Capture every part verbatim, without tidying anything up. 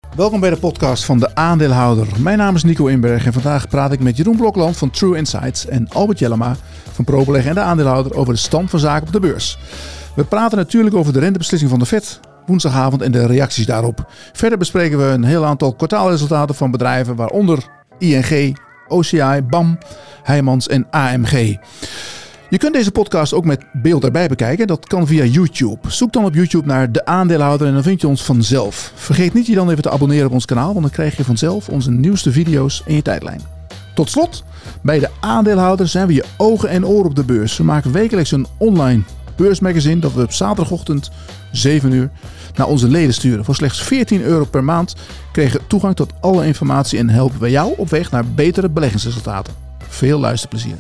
Welkom bij de podcast van de aandeelhouder. Mijn naam is Nico Inberg en vandaag praat ik met Jeroen Blokland van True Insights en Albert Jellema van ProBeleg en de aandeelhouder over de stand van zaken op de beurs. We praten natuurlijk over de rentebeslissing van de Fed woensdagavond en de reacties daarop. Verder bespreken we een heel aantal kwartaalresultaten van bedrijven, waaronder I N G, O C I, B A M, Heijmans en A M G. Je kunt deze podcast ook met beeld erbij bekijken. Dat kan via YouTube. Zoek dan op YouTube naar de aandeelhouder en dan vind je ons vanzelf. Vergeet niet je dan even te abonneren op ons kanaal, want dan krijg je vanzelf onze nieuwste video's in je tijdlijn. Tot slot, bij de aandeelhouder zijn we je ogen en oren op de beurs. We maken wekelijks een online beursmagazine dat we op zaterdagochtend zeven uur naar onze leden sturen. Voor slechts veertien euro per maand krijg je toegang tot alle informatie en helpen we jou op weg naar betere beleggingsresultaten. Veel luisterplezier.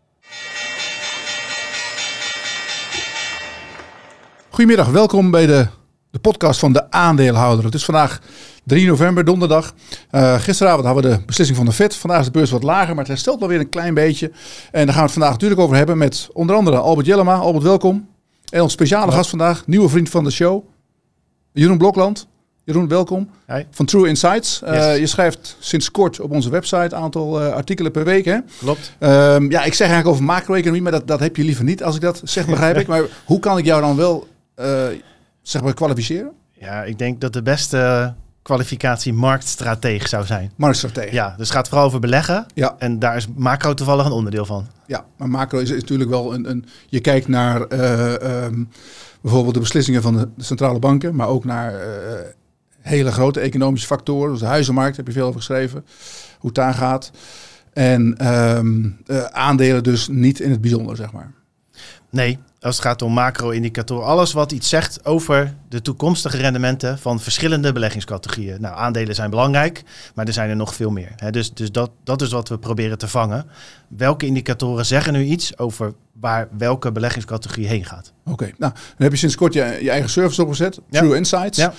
Goedemiddag, welkom bij de, de podcast van de aandeelhouder. Het is vandaag drie november, donderdag. Uh, gisteravond hadden we de beslissing van de Fed. Vandaag is de beurs wat lager, maar het herstelt wel weer een klein beetje. En daar gaan we het vandaag natuurlijk over hebben met onder andere Albert Jellema. Albert, welkom. En ons speciale Hallo. gast vandaag, nieuwe vriend van de show, Jeroen Blokland. Jeroen, welkom. Hi. Van True Insights. Uh, yes. Je schrijft sinds kort op onze website een aantal uh, artikelen per week. Hè? Klopt. Um, ja, ik zeg eigenlijk over macro-economie, maar dat, dat heb je liever niet als ik dat zeg, begrijp ik. Maar hoe kan ik jou dan wel uh, zeg maar kwalificeren? Ja, ik denk dat de beste kwalificatie marktstratege zou zijn. Marktstratege. Ja, dus het gaat vooral over beleggen. Ja. En daar is macro toevallig een onderdeel van. Ja, maar macro is, is natuurlijk wel een, een... Je kijkt naar uh, um, bijvoorbeeld de beslissingen van de, de centrale banken, maar ook naar uh, hele grote economische factoren. Dus de huizenmarkt, heb je veel over geschreven, hoe het daar gaat. En um, uh, aandelen dus niet in het bijzonder, zeg maar. Nee, als het gaat om macro-indicatoren, alles wat iets zegt over de toekomstige rendementen van verschillende beleggingscategorieën. Nou, aandelen zijn belangrijk, maar er zijn er nog veel meer. He, dus dus dat, dat is wat we proberen te vangen. Welke indicatoren zeggen nu iets over waar welke beleggingscategorie heen gaat? Oké, okay. Nou, dan heb je sinds kort je, je eigen service opgezet, ja. True Insights. Ja.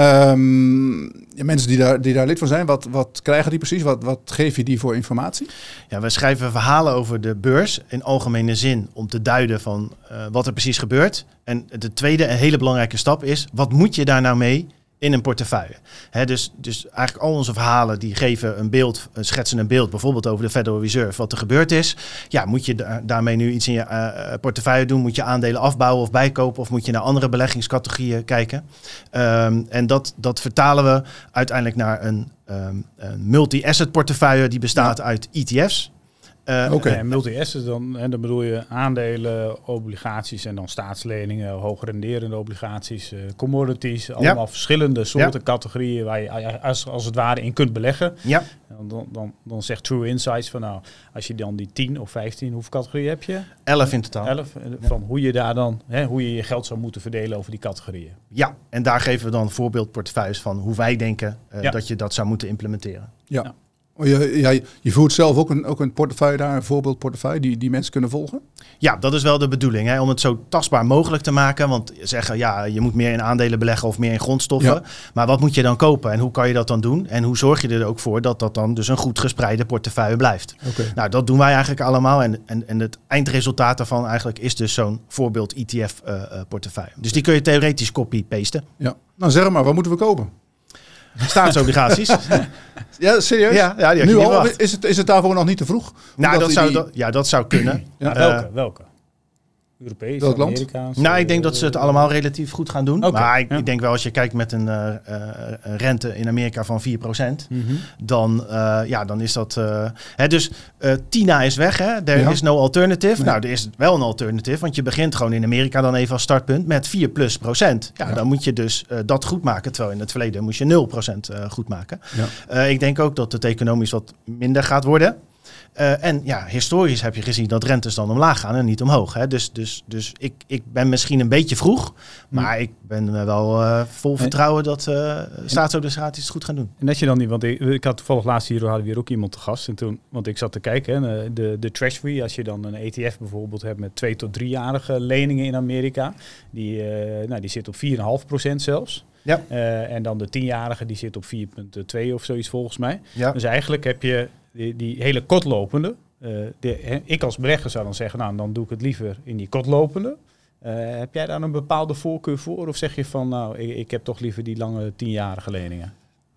Um, ja, mensen die daar, die daar lid van zijn, wat, wat krijgen die precies? Wat, wat geef je die voor informatie? Ja, we schrijven verhalen over de beurs in algemene zin om te duiden van uh, wat er precies gebeurt. En de tweede, een hele belangrijke stap is, wat moet je daar nou mee in een portefeuille? He, dus, dus eigenlijk al onze verhalen die geven een beeld, schetsen een beeld, bijvoorbeeld over de Federal Reserve, wat er gebeurd is. Ja, moet je da- daarmee nu iets in je uh, portefeuille doen? Moet je aandelen afbouwen of bijkopen? Of moet je naar andere beleggingscategorieën kijken? Um, en dat, dat vertalen we uiteindelijk naar een, um, een multi-asset portefeuille die bestaat ja. uit E T F's. Uh, Oké, okay. multi-assets, dan, hè, dan bedoel je aandelen, obligaties en dan staatsleningen, hoogrenderende obligaties, uh, commodities. Allemaal ja. verschillende soorten ja. categorieën waar je als, als het ware in kunt beleggen. Ja. Dan, dan, dan zegt True Insights van nou, als je dan die tien of vijftien, hoeveel categorieën heb je? elf in totaal. elf, van ja. hoe je daar dan, hè, hoe je je geld zou moeten verdelen over die categorieën. Ja, en daar geven we dan voorbeeldportefeuilles van hoe wij denken uh, ja. dat je dat zou moeten implementeren. Ja. ja. Je, ja, je voert zelf ook een, ook een portefeuille daar, een voorbeeldportefeuille die, die mensen kunnen volgen? Ja, dat is wel de bedoeling. Hè? Om het zo tastbaar mogelijk te maken. Want zeggen, ja, je moet meer in aandelen beleggen of meer in grondstoffen. Ja. Maar wat moet je dan kopen en hoe kan je dat dan doen? En hoe zorg je er ook voor dat dat dan dus een goed gespreide portefeuille blijft? Okay. Nou, dat doen wij eigenlijk allemaal. En, en, en het eindresultaat daarvan eigenlijk is dus zo'n voorbeeld E T F uh, uh, portefeuille. Dus die kun je theoretisch copy-pasten. Ja. Nou zeg maar, wat moeten we kopen? Staatsobligaties. Ja, serieus? Ja, ja, die nu al? Is het, is het daarvoor nog niet te vroeg? Nou, dat zou, die... dat, ja, dat zou kunnen. Ja. Uh, welke? Welke? Europees, welk land? Amerikaans? Nou, ik denk dat ze het allemaal relatief goed gaan doen. Okay. Maar ik, ja. ik denk wel als je kijkt met een uh, uh, rente in Amerika van vier procent, mm-hmm. dan, uh, ja, dan is dat... Uh, hè, dus uh, Tina is weg, hè? There ja. is no alternative. Nee. Nou, er is wel een alternative, want je begint gewoon in Amerika dan even als startpunt met vier plus procent. Ja, ja. Dan moet je dus uh, dat goed maken, terwijl in het verleden moest je nul procent uh, goed maken. Ja. Uh, ik denk ook dat het economisch wat minder gaat worden. Uh, en ja, historisch heb je gezien dat rentes dan omlaag gaan en niet omhoog. Hè? Dus, dus, dus ik, ik ben misschien een beetje vroeg, maar ik ben wel uh, vol vertrouwen dat uh, staatsobligaties het goed gaan doen. En dat je dan niet, want ik, ik had toevallig laatst hier hadden we weer ook iemand te gast. En toen, want ik zat te kijken, hè, de, de Treasury, als je dan een E T F bijvoorbeeld hebt met twee tot driejarige leningen in Amerika, die, uh, nou, die zit op vier komma vijf procent zelfs. Ja. Uh, en dan de tienjarige die zit op vier komma twee of zoiets volgens mij. Ja. Dus eigenlijk heb je die, die hele kortlopende. Uh, de, he, ik als belegger zou dan zeggen, nou dan doe ik het liever in die kortlopende. Uh, heb jij daar een bepaalde voorkeur voor? Of zeg je van, nou ik, ik heb toch liever die lange tienjarige leningen?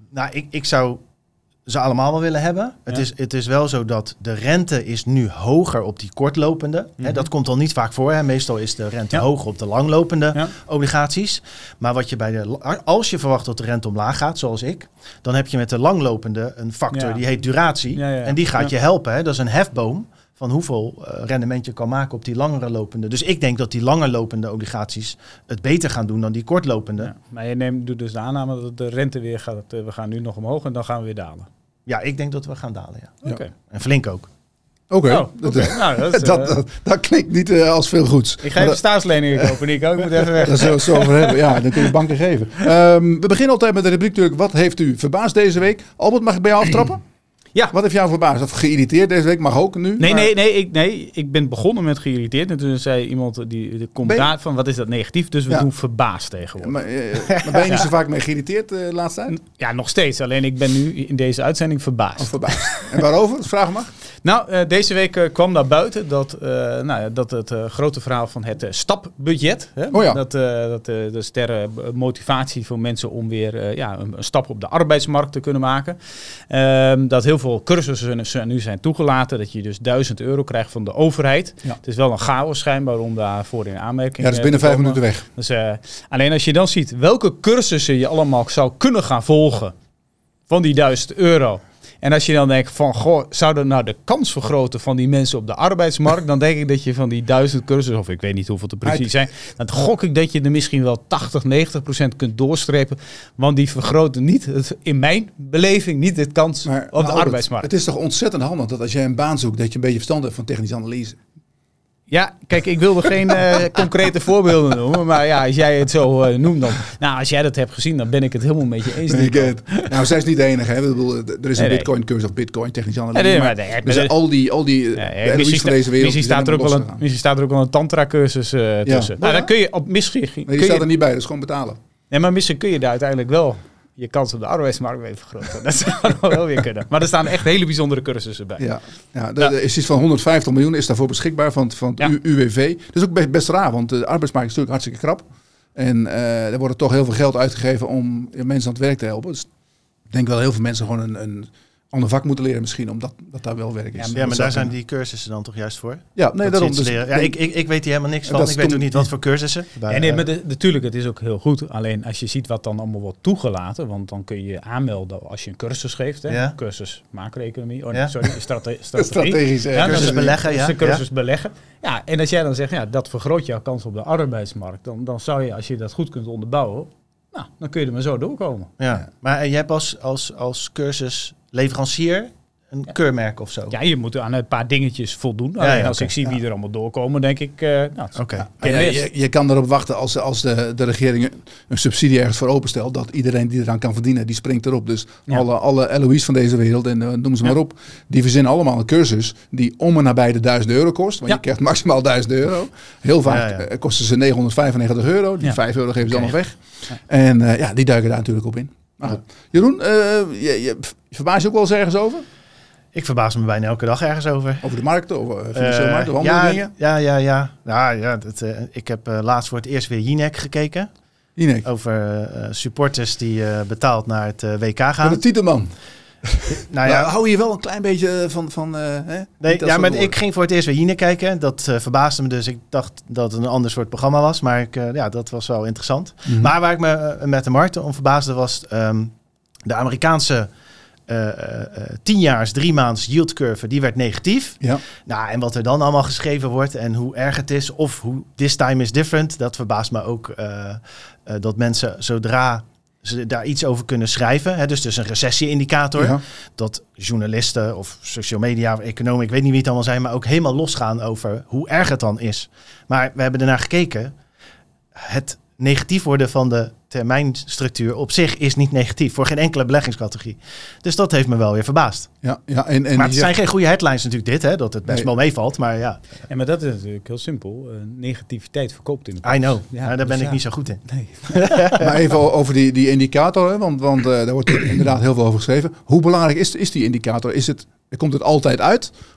Nou, ik, ik zou ze allemaal wel willen hebben. Het, Ja. is, het is wel zo dat de rente is nu hoger op die kortlopende. Mm-hmm. Hè, dat komt al niet vaak voor. Hè. Meestal is de rente Ja. hoger op de langlopende Ja. obligaties. Maar wat je bij de, als je verwacht dat de rente omlaag gaat, zoals ik, dan heb je met de langlopende een factor Ja. die heet duratie. Ja, ja, ja. En die gaat Ja. je helpen. Hè. Dat is een hefboom van hoeveel uh, rendement je kan maken op die langere lopende. Dus ik denk dat die langer lopende obligaties het beter gaan doen dan die kortlopende. Ja. Maar je neemt doet dus de aanname dat de rente weer gaat. Uh, we gaan nu nog omhoog en dan gaan we weer dalen. Ja, ik denk dat we gaan dalen. Ja. Ja. Oké. En flink ook. Oké, Oh, dat, oké. Nou, dat, is, dat, uh, dat, dat klinkt niet uh, als veel goeds. ik ga even staatsleningen kopen, Nico. Ik moet even weg. Daar zullen we het zo over hebben. Ja, dan kun je banken geven. Um, we beginnen altijd met de rubriek natuurlijk. Wat heeft u verbaasd deze week? Albert, mag ik bij jou aftrappen? Ja. Wat heeft jou verbaasd? Of geïrriteerd deze week? Mag ook nu. Nee, maar... nee, nee ik, nee, ik ben begonnen met geïrriteerd. En toen zei iemand, die, die komt Ben je... daar van, wat is dat negatief? Dus we Ja. doen verbaasd tegenwoordig. Maar, uh, maar ben je niet zo vaak mee geïriteerd uh, de laatste tijd? Ja, nog steeds. Alleen ik ben nu in deze uitzending verbaasd. Of verbaasd. En waarover? Vraag mag. Nou, uh, deze week uh, kwam naar buiten dat, uh, nou ja, dat het uh, grote verhaal van het uh, stapbudget. Hè? Oh ja. Dat, uh, dat uh, de sterre motivatie voor mensen om weer uh, ja, een, een stap op de arbeidsmarkt te kunnen maken. Um, dat heel veel cursussen nu zijn toegelaten. Dat je dus duizend euro krijgt van de overheid. Ja. Het is wel een chaos schijnbaar om daarvoor in aanmerking Ja, dat is binnen vijf minuten weg. Dus, uh, alleen als je dan ziet welke cursussen je allemaal zou kunnen gaan volgen van die duizend euro. En als je dan denkt van, goh, zou dat nou de kans vergroten van die mensen op de arbeidsmarkt? Dan denk ik dat je van die duizend cursussen, of ik weet niet hoeveel het precies zijn, dan gok ik dat je er misschien wel tachtig, negentig procent kunt doorstrepen. Want die vergroten niet, het, in mijn beleving, niet de kans Maar, op maar de Albert, arbeidsmarkt. Het is toch ontzettend handig dat als jij een baan zoekt, dat je een beetje verstand hebt van technische analyse. Ja, kijk, ik wilde geen uh, concrete voorbeelden noemen, maar ja, als jij het zo uh, noemt dan... Nou, als jij dat hebt gezien, dan ben ik het helemaal met je eens. Nee, ik, uh, nou, zij is niet de enige. Hè. Ik bedoel, er is een Nee, nee. Bitcoin cursus of Bitcoin, technische analyse. Nee, nee, maar, maar nee, er maar zijn de- al die, al die Ja, ja, ja, misschien, van deze wereld. misschien, staat er ook wel een, misschien staat er ook wel een tantra-cursus uh, tussen. Ja. Nou, dan kun je op misschien... Maar kun je je- staat er niet bij, dat is gewoon betalen. Nee, maar misschien kun je daar uiteindelijk wel je kans op de arbeidsmarkt weer vergroten. Dat zou nog wel weer kunnen. Maar er staan echt hele bijzondere cursussen bij. Ja, ja, er Ja. er is iets van honderdvijftig miljoen is daarvoor beschikbaar van, van het Ja. U- U W V. Dat is ook best, best raar, want de arbeidsmarkt is natuurlijk hartstikke krap. En uh, er wordt toch heel veel geld uitgegeven om ja, mensen aan het werk te helpen. Dus ik denk wel heel veel mensen gewoon een, een ander vak moeten leren misschien, omdat dat daar wel werk is. Ja, Dat maar daar zou zijn kunnen. die cursussen dan toch juist voor? Ja, nee, Dat daarom. ze iets Dus leren. Ja, denk- ik, ik, ik weet hier helemaal niks van. Dat Ik is weet toen- ook niet wat voor cursussen. Bij, Ja, nee, eh, maar de- natuurlijk, het is ook heel goed. Alleen als je ziet wat dan allemaal wordt toegelaten, want dan kun je je aanmelden als je een cursus geeft. Hè? Ja. Cursus macro-economie. Oh, nee, Ja. sorry, strate strategie. strategisch. hè. Ja, cursus dat is- beleggen, dat is ja. een cursus beleggen. Ja, en als jij dan zegt, ja, dat vergroot jouw kans op de arbeidsmarkt, dan, dan zou je, als je dat goed kunt onderbouwen, nou, dan kun je er maar zo doorkomen. Ja. Maar eh, jij hebt als, als, als cursusleverancier een Ja. keurmerk of zo? Ja, je moet aan een paar dingetjes voldoen. Ja, Alleen ja, als oké. ik zie wie er allemaal doorkomen, denk ik, uh, nou, Oké. Maar ja, je, je kan erop wachten als, als de, de regering een, een subsidie ergens voor openstelt, dat iedereen die eraan kan verdienen, die springt erop. Dus Ja. alle, alle L O I's van deze wereld, en uh, noem ze Ja. maar op, die verzinnen allemaal een cursus die om en nabij de duizend euro kost. Want Ja. je krijgt maximaal duizend euro. Heel vaak Ja, ja. uh, kosten ze negenhonderdvijfennegentig euro. Die Ja. vijf euro geven ze Oké. dan nog weg. Ja. En uh, ja, die duiken daar natuurlijk op in. Maar goed. Jeroen, uh, je, je, je verbaas je ook wel eens ergens over? Ik verbaas me bijna elke dag ergens over. Over de markten, over uh, financiële Eh, markten, of andere ja, dingen? ja, ja, ja. ja, ja dat, uh, ik heb uh, laatst voor het eerst weer Jinek gekeken. Jinek, Over uh, supporters die uh, betaald naar het uh, W K gaan. voor de titelman. Nou Ja, ja, hou je wel een klein beetje van... van uh, hè? nee, Niet dat ja soort maar woorden. ik ging voor het eerst weer Jinek kijken. Dat uh, verbaasde me dus. Ik dacht dat het een ander soort programma was. Maar ik, uh, ja, dat was wel interessant. Mhm. Maar waar ik me uh, met de markten om verbaasde was um, de Amerikaanse uh, uh, tienjaars, drie maands yield curve, die werd negatief. Ja. Nou, en wat er dan allemaal geschreven wordt en hoe erg het is of hoe this time is different, dat verbaast me ook uh, uh, dat mensen zodra ze daar iets over kunnen schrijven, hè, dus dus een recessie-indicator, Ja. dat journalisten of social media of economen, ik weet niet wie het allemaal zijn, maar ook helemaal losgaan over hoe erg het dan is. Maar we hebben ernaar gekeken. Het negatief worden van de termijnstructuur op zich is niet negatief voor geen enkele beleggingscategorie. Dus dat heeft me wel weer verbaasd. Ja, ja, en, en maar het je zijn zegt- geen goede headlines natuurlijk dit, hè, dat het best Nee. wel meevalt, maar ja, Ja, maar dat is natuurlijk heel simpel. Uh, negativiteit verkoopt in de I know. Ja, maar daar dus ben ik ja. niet zo goed in. Nee. maar even o- over die, die indicator, hè, want, want uh, daar wordt inderdaad heel veel over geschreven. Hoe belangrijk is, is die indicator? Is het, komt het altijd uit? Of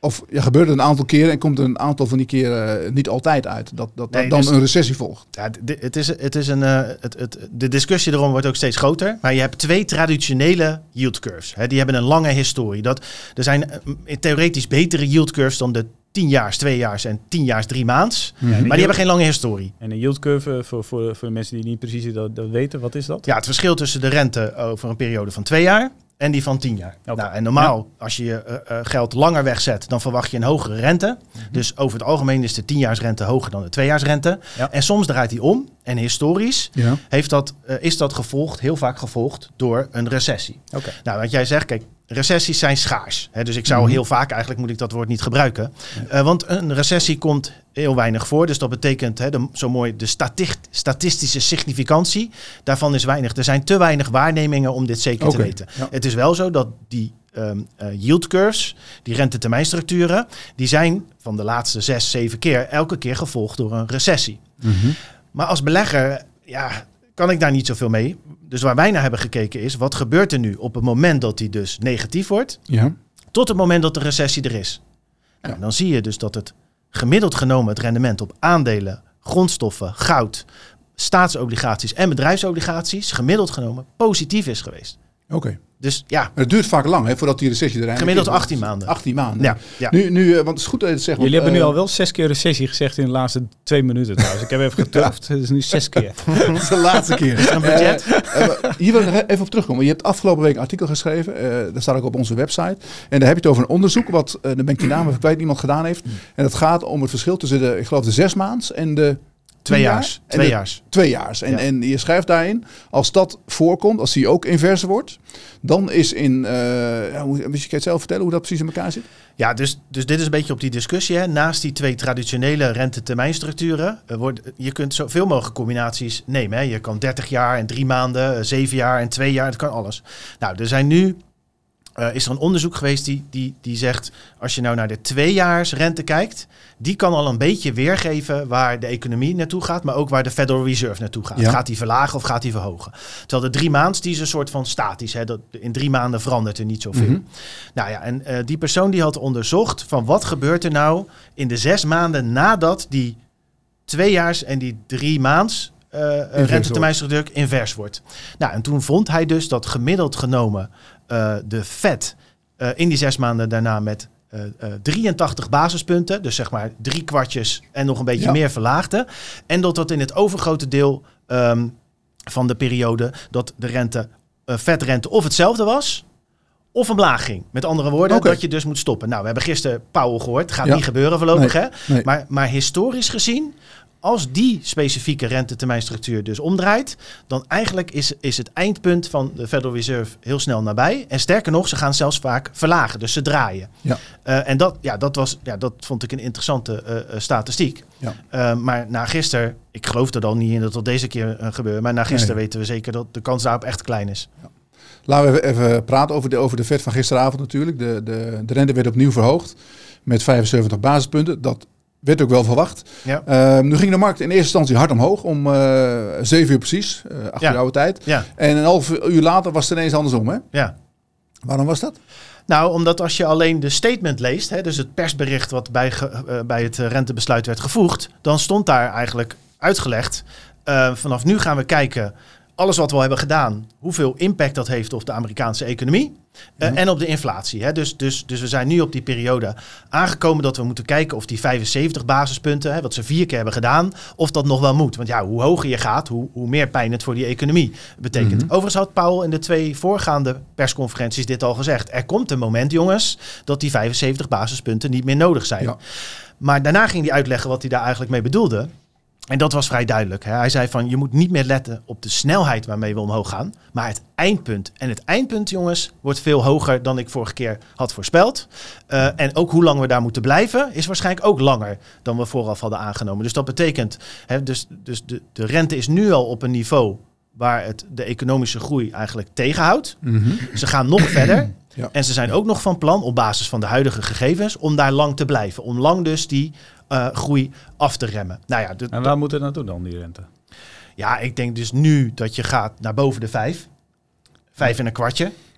Of ja, gebeurt het een aantal keren en komt er een aantal van die keren uh, niet altijd uit. Dat, dat, dat Nee, dan dus, een recessie volgt. Ja, d- het is, het is een, uh, het, het, de discussie erom wordt ook steeds groter. Maar je hebt twee traditionele yield curves. Hè, die hebben een lange historie. Dat, er zijn uh, theoretisch betere yield curves dan de tienjaars, tweejaars en tienjaars, drie maands. Ja, maar die yield, hebben geen lange historie. En een yield curve, voor, voor, voor de mensen die niet precies dat, dat weten, wat is dat? Ja, het verschil tussen de rente over een periode van twee jaar en die van tien jaar. Okay. Nou, en normaal, ja. als je je uh, uh, geld langer wegzet, dan verwacht je een hogere rente. Mm-hmm. Dus over het algemeen is de tienjaarsrente hoger dan de tweejaarsrente. Ja. En soms draait die om. En historisch ja. heeft dat, uh, is dat gevolgd, heel vaak gevolgd door een recessie. Okay. Nou, wat jij zegt, kijk, recessies zijn schaars. Hè, dus ik zou mm-hmm. heel vaak, eigenlijk moet ik dat woord niet gebruiken. Ja. Uh, want een recessie komt heel weinig voor. Dus dat betekent, hè, de, zo mooi, de staticht, statistische significantie. Daarvan is weinig. Er zijn te weinig waarnemingen om dit zeker okay. te weten. Ja. Het is wel zo dat die um, uh, yield curves, die rentetermijnstructuren, die zijn van de laatste zes, zeven keer elke keer gevolgd door een recessie. Mm-hmm. Maar als belegger, ja, kan ik daar niet zoveel mee. Dus waar wij naar hebben gekeken is, wat gebeurt er nu op het moment dat die dus negatief wordt, ja. tot het moment dat de recessie er is. Nou, ja. Dan zie je dus dat het gemiddeld genomen het rendement op aandelen, grondstoffen, goud, staatsobligaties en bedrijfsobligaties gemiddeld genomen positief is geweest. Oké. Okay. Dus ja. Maar het duurt vaak lang, hè, voordat die recessie er eindelijk gemiddeld achttien maanden. achttien maanden. Ja, ja. Nu, nu, want het is goed dat je het zegt. Jullie want, hebben uh, nu al wel zes keer recessie gezegd in de laatste twee minuten trouwens. Ik heb even geturfd. Het is nu zes keer. Dat is de laatste keer. Is er een budget? Uh, uh, hier wil ik nog even op terugkomen. Je hebt afgelopen week een artikel geschreven. Uh, dat staat ook op onze website. En daar heb je het over een onderzoek. Wat, uh, dan ben ik die naam even kwijt, iemand gedaan heeft. En dat gaat om het verschil tussen de, ik geloof de zesmaands en de Tweejaars. Tweejaars. Tweejaars. En, ja. en je schrijft daarin, als dat voorkomt, als die ook inverse wordt, dan is in, uh, ja, moet je het zelf vertellen hoe dat precies in elkaar zit? Ja, dus, dus dit is een beetje op die discussie. Hè. Naast die twee traditionele rentetermijnstructuren, uh, wordt, je kunt zoveel mogelijk combinaties nemen. Hè. Je kan dertig jaar en drie maanden, zeven jaar en twee jaar, dat kan alles. Nou, er zijn nu, uh, is er een onderzoek geweest die, die, die zegt, als je nou naar de tweejaarsrente kijkt, die kan al een beetje weergeven waar de economie naartoe gaat, maar ook waar de Federal Reserve naartoe gaat. Ja. Gaat die verlagen of gaat die verhogen? Terwijl de drie maands, die is een soort van statisch. Hè? Dat, in drie maanden verandert er niet zoveel. Mm-hmm. Nou ja, en uh, die persoon die had onderzocht van wat gebeurt er nou in de zes maanden nadat die tweejaars en die drie maands uh, rentetermijnstructuur invers wordt. Nou, en toen vond hij dus dat gemiddeld genomen uh, de Fed uh, in die zes maanden daarna met Uh, uh, drieëntachtig basispunten, dus zeg maar drie kwartjes en nog een beetje ja. meer verlaagde. En dat dat in het overgrote deel um, van de periode dat de rente, uh, vetrente of hetzelfde was, of omlaag ging. Met andere woorden, okay. dat je dus moet stoppen. Nou, we hebben gisteren Powell gehoord. Gaat ja. niet gebeuren voorlopig, nee. hè? Nee. Maar, maar historisch gezien, als die specifieke rentetermijnstructuur dus omdraait, dan eigenlijk is, is het eindpunt van de Federal Reserve heel snel nabij. En sterker nog, ze gaan zelfs vaak verlagen. Dus ze draaien. Ja. Uh, en dat, ja, dat, was, ja, dat vond ik een interessante uh, uh, statistiek. Ja. Uh, maar na gisteren, ik geloof er dan niet in dat dat deze keer uh, gebeurt. Maar na gisteren nee. weten we zeker dat de kans daarop echt klein is. Ja. Laten we even praten over de, over de Fed van gisteravond natuurlijk. De, de, de rente werd opnieuw verhoogd met vijfenzeventig basispunten. Dat werd ook wel verwacht. Ja. Uh, nu ging de markt in eerste instantie hard omhoog. Om uh, zeven uur precies. Uh, acht ja. uur oude tijd. Ja. En een half uur later was het ineens andersom. Hè? Ja. Waarom was dat? Nou, omdat als je alleen de statement leest. Hè, dus het persbericht wat bij, ge, uh, bij het rentebesluit werd gevoegd. Dan stond daar eigenlijk uitgelegd. Uh, vanaf nu gaan we kijken. Alles wat we al hebben gedaan, hoeveel impact dat heeft op de Amerikaanse economie uh, mm. en op de inflatie. Hè. Dus, dus, dus we zijn nu op die periode aangekomen dat we moeten kijken of die vijfenzeventig basispunten, hè, wat ze vier keer hebben gedaan, of dat nog wel moet. Want ja, hoe hoger je gaat, hoe, hoe meer pijn het voor die economie betekent. Mm-hmm. Overigens had Powell in de twee voorgaande persconferenties dit al gezegd. Er komt een moment, jongens, dat die vijfenzeventig basispunten niet meer nodig zijn. Ja. Maar daarna ging hij uitleggen wat hij daar eigenlijk mee bedoelde. En dat was vrij duidelijk. Hè. Hij zei van, je moet niet meer letten op de snelheid waarmee we omhoog gaan, maar het eindpunt. En het eindpunt, jongens, wordt veel hoger dan ik vorige keer had voorspeld. Uh, en ook hoe lang we daar moeten blijven, is waarschijnlijk ook langer dan we vooraf hadden aangenomen. Dus dat betekent, hè, dus, dus de, de rente is nu al op een niveau waar het de economische groei eigenlijk tegenhoudt. Mm-hmm. Ze gaan nog verder. Ja. En ze zijn ook nog van plan, op basis van de huidige gegevens, om daar lang te blijven. Om lang dus die uh, groei af te remmen. Nou ja, de, en waar moet het naartoe dan, die rente? Ja, ik denk dus nu dat je gaat naar boven de vijf. Vijf en een kwartje.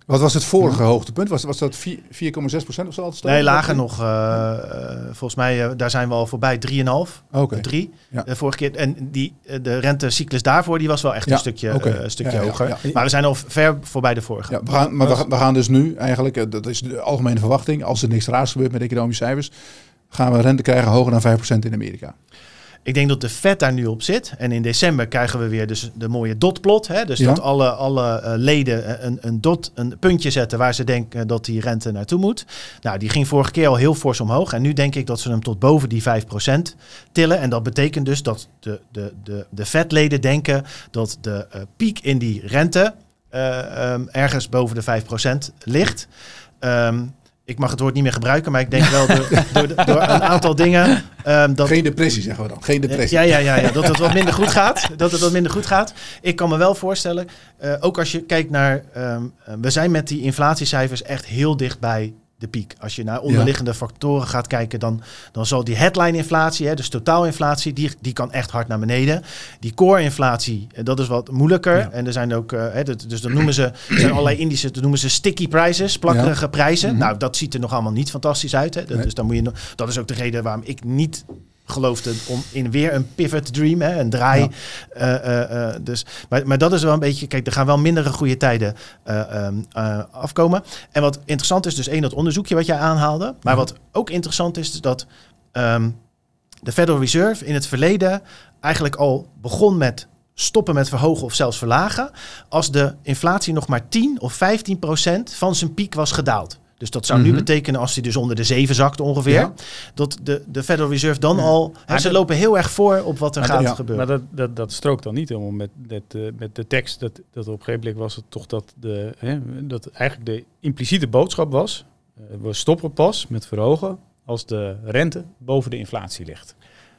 Wat was het vorige mm. hoogtepunt? Was, was dat vier komma zes procent of zo? Nee, lager nog. Uh, uh, volgens mij, uh, daar zijn we al voorbij. drie komma vijf. Okay. drie. Ja. De vorige keer. En die, de rentecyclus daarvoor, die was wel echt ja. een stukje, okay. uh, een stukje ja, ja, hoger. Ja, ja. Maar we zijn al ver voorbij de vorige. Ja, we gaan, maar we, we gaan dus nu eigenlijk, dat is de algemene verwachting, als er niks raars gebeurt met economische cijfers, gaan we rente krijgen hoger dan vijf procent in Amerika. Ik denk dat de Fed daar nu op zit. En in december krijgen we weer dus de mooie dotplot. Hè? Dus ja. dat alle, alle uh, leden een, een dot, een puntje zetten waar ze denken dat die rente naartoe moet. Nou, die ging vorige keer al heel fors omhoog. En nu denk ik dat ze hem tot boven die vijf procent tillen. En dat betekent dus dat de, de, de, de Fed-leden denken dat de uh, piek in die rente uh, um, ergens boven de vijf procent ligt. Um, Ik mag het woord niet meer gebruiken, maar ik denk wel door, door, door een aantal dingen... Um, dat, Geen depressie, zeggen we dan. Geen depressie. Ja, ja, ja, ja, dat het wat minder goed gaat. Dat het wat minder goed gaat. Ik kan me wel voorstellen, uh, ook als je kijkt naar... Um, we zijn met die inflatiecijfers echt heel dicht bij de piek. Als je naar onderliggende ja. factoren gaat kijken, dan, dan zal die headline-inflatie, hè, dus totaalinflatie, die, die kan echt hard naar beneden. Die core-inflatie, dat is wat moeilijker. Ja. En er zijn ook, uh, hè, dat, dus dat noemen ze, er zijn allerlei indices, dat noemen ze sticky prices, plakkerige ja. prijzen. Mm-hmm. Nou, dat ziet er nog allemaal niet fantastisch uit. Hè. Dat, nee. Dus dan moet je, dat is ook de reden waarom ik niet geloofde om in weer een pivot dream, hè, een draai. Ja. Uh, uh, uh, dus, maar, maar dat is wel een beetje, kijk, er gaan wel mindere goede tijden uh, um, uh, afkomen. En wat interessant is, dus één, dat onderzoekje wat jij aanhaalde. Maar ja. wat ook interessant is, is dat um, de Federal Reserve in het verleden eigenlijk al begon met stoppen met verhogen of zelfs verlagen, als de inflatie nog maar tien of vijftien procent van zijn piek was gedaald. Dus dat zou mm-hmm. nu betekenen, als hij dus onder de zeven zakt ongeveer, ja. dat de, de Federal Reserve dan ja. al... Hè, ze lopen heel erg voor op wat er maar gaat dat, ja. gebeuren. Maar dat, dat, dat strookt dan niet helemaal met, met, uh, met de tekst. Dat, dat op een gegeven moment was het toch dat, de, hè, dat eigenlijk de impliciete boodschap was, uh, we stoppen pas met verhogen als de rente boven de inflatie ligt.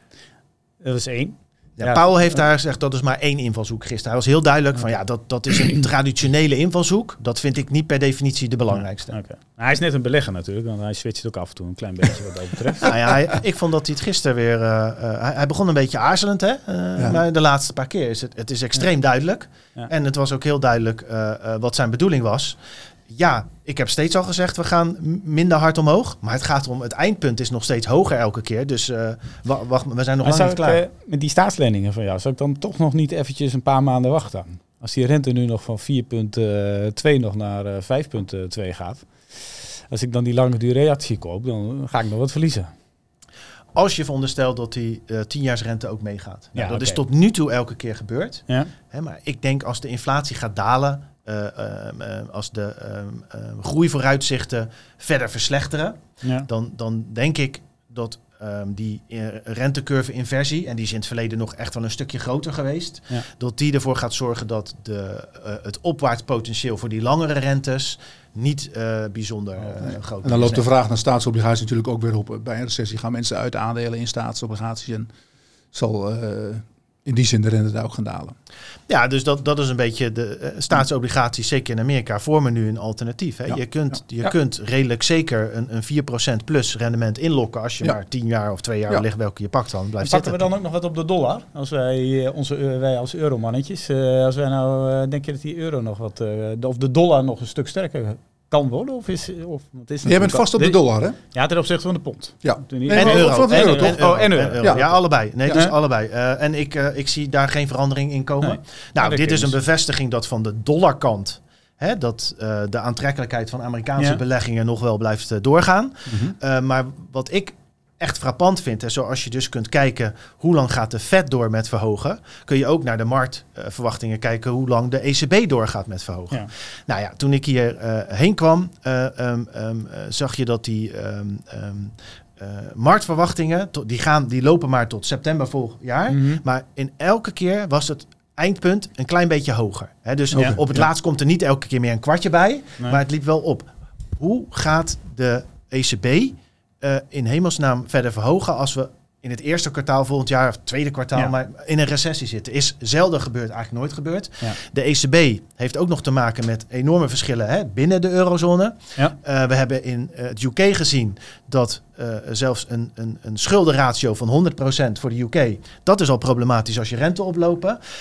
Dat is één. Ja, ja, Powell heeft daar gezegd, dat is maar één invalshoek gisteren. Hij was heel duidelijk van, ja, dat, dat is een traditionele invalshoek. Dat vind ik niet per definitie de belangrijkste. Ja, okay. Hij is net een belegger natuurlijk, want hij switcht ook af en toe een klein beetje wat dat betreft. Nou ja, hij, ik vond dat hij het gisteren weer... Uh, uh, hij, hij begon een beetje aarzelend, hè. Uh, ja. Maar de laatste paar keer is het, het is extreem ja. duidelijk. Ja. En het was ook heel duidelijk uh, uh, wat zijn bedoeling was. Ja, ik heb steeds al gezegd, we gaan minder hard omhoog. Maar het gaat om, het eindpunt is nog steeds hoger elke keer. Dus uh, wacht, we zijn nog maar lang niet klaar. Ik, uh, met die staatsleningen van jou, zou ik dan toch nog niet eventjes een paar maanden wachten? Als die rente nu nog van vier komma twee nog naar uh, vijf komma twee gaat. Als ik dan die lange duratie koop, dan ga ik nog wat verliezen. Als je veronderstelt dat die uh, tienjaarsrente ook meegaat. Nou, ja, dat okay. is tot nu toe elke keer gebeurd. Ja. Hè, maar ik denk als de inflatie gaat dalen, Uh, uh, uh, als de uh, uh, groeivooruitzichten verder verslechteren, ja. dan, dan denk ik dat um, die uh, rentecurve-inversie, en die is in het verleden nog echt wel een stukje groter geweest, ja. dat die ervoor gaat zorgen dat de, uh, het opwaartspotentieel voor die langere rentes niet uh, bijzonder uh, nee. groot is. En dan loopt de vraag naar staatsobligaties natuurlijk ook weer op. Bij een recessie gaan mensen uit aandelen in staatsobligaties en zal... Uh, in die zin de rente daar ook gaan dalen. Ja, dus dat, dat is een beetje de uh, staatsobligaties, zeker in Amerika, vormen nu een alternatief. Hè? Ja. Je, kunt, ja. je ja. kunt redelijk zeker een, een vier procent plus rendement inlokken als je ja. maar tien jaar of twee jaar ja. ligt welke je pakt dan. Blijft pakken we dan ook nog wat op de dollar? Als wij, onze, wij als euromannetjes, uh, als wij nou, uh, denk je dat die euro nog wat, uh, of de dollar nog een stuk sterker kan worden? Of is, of, het is Jij bent vast op de dollar, hè? Ja, ten opzichte van de pond. Ja. Nee, en, en euro. euro, en euro, toch? Oh, en euro. euro. Ja. ja, allebei. Nee, ja. dus allebei. Uh, en ik, uh, ik zie daar geen verandering in komen. Nee. Nou, ja, dit is een bevestiging dat van de dollarkant, hè, dat uh, de aantrekkelijkheid van Amerikaanse ja. beleggingen nog wel blijft uh, doorgaan. Mm-hmm. Uh, maar wat ik echt frappant vind, en zoals je dus kunt kijken hoe lang gaat de Fed door met verhogen, kun je ook naar de marktverwachtingen uh, kijken hoe lang de E C B doorgaat met verhogen. Ja. Nou ja, toen ik hier uh, heen kwam, uh, um, um, uh, zag je dat die um, um, uh, marktverwachtingen, to, die, gaan, die lopen maar tot september volgend jaar, mm-hmm. maar in elke keer was het eindpunt een klein beetje hoger. Hè, dus ja. op het ja. laatst komt er niet elke keer meer een kwartje bij, nee. maar het liep wel op. Hoe gaat de E C B Uh, in hemelsnaam verder verhogen als we in het eerste kwartaal volgend jaar of tweede kwartaal ja. maar in een recessie zitten? Is zelden gebeurd, eigenlijk nooit gebeurd. Ja. De E C B heeft ook nog te maken met enorme verschillen hè, binnen de eurozone. Ja. Uh, we hebben in uh, het U K gezien dat uh, zelfs een, een, een schuldenratio van honderd procent voor de U K, dat is al problematisch als je rente oplopen.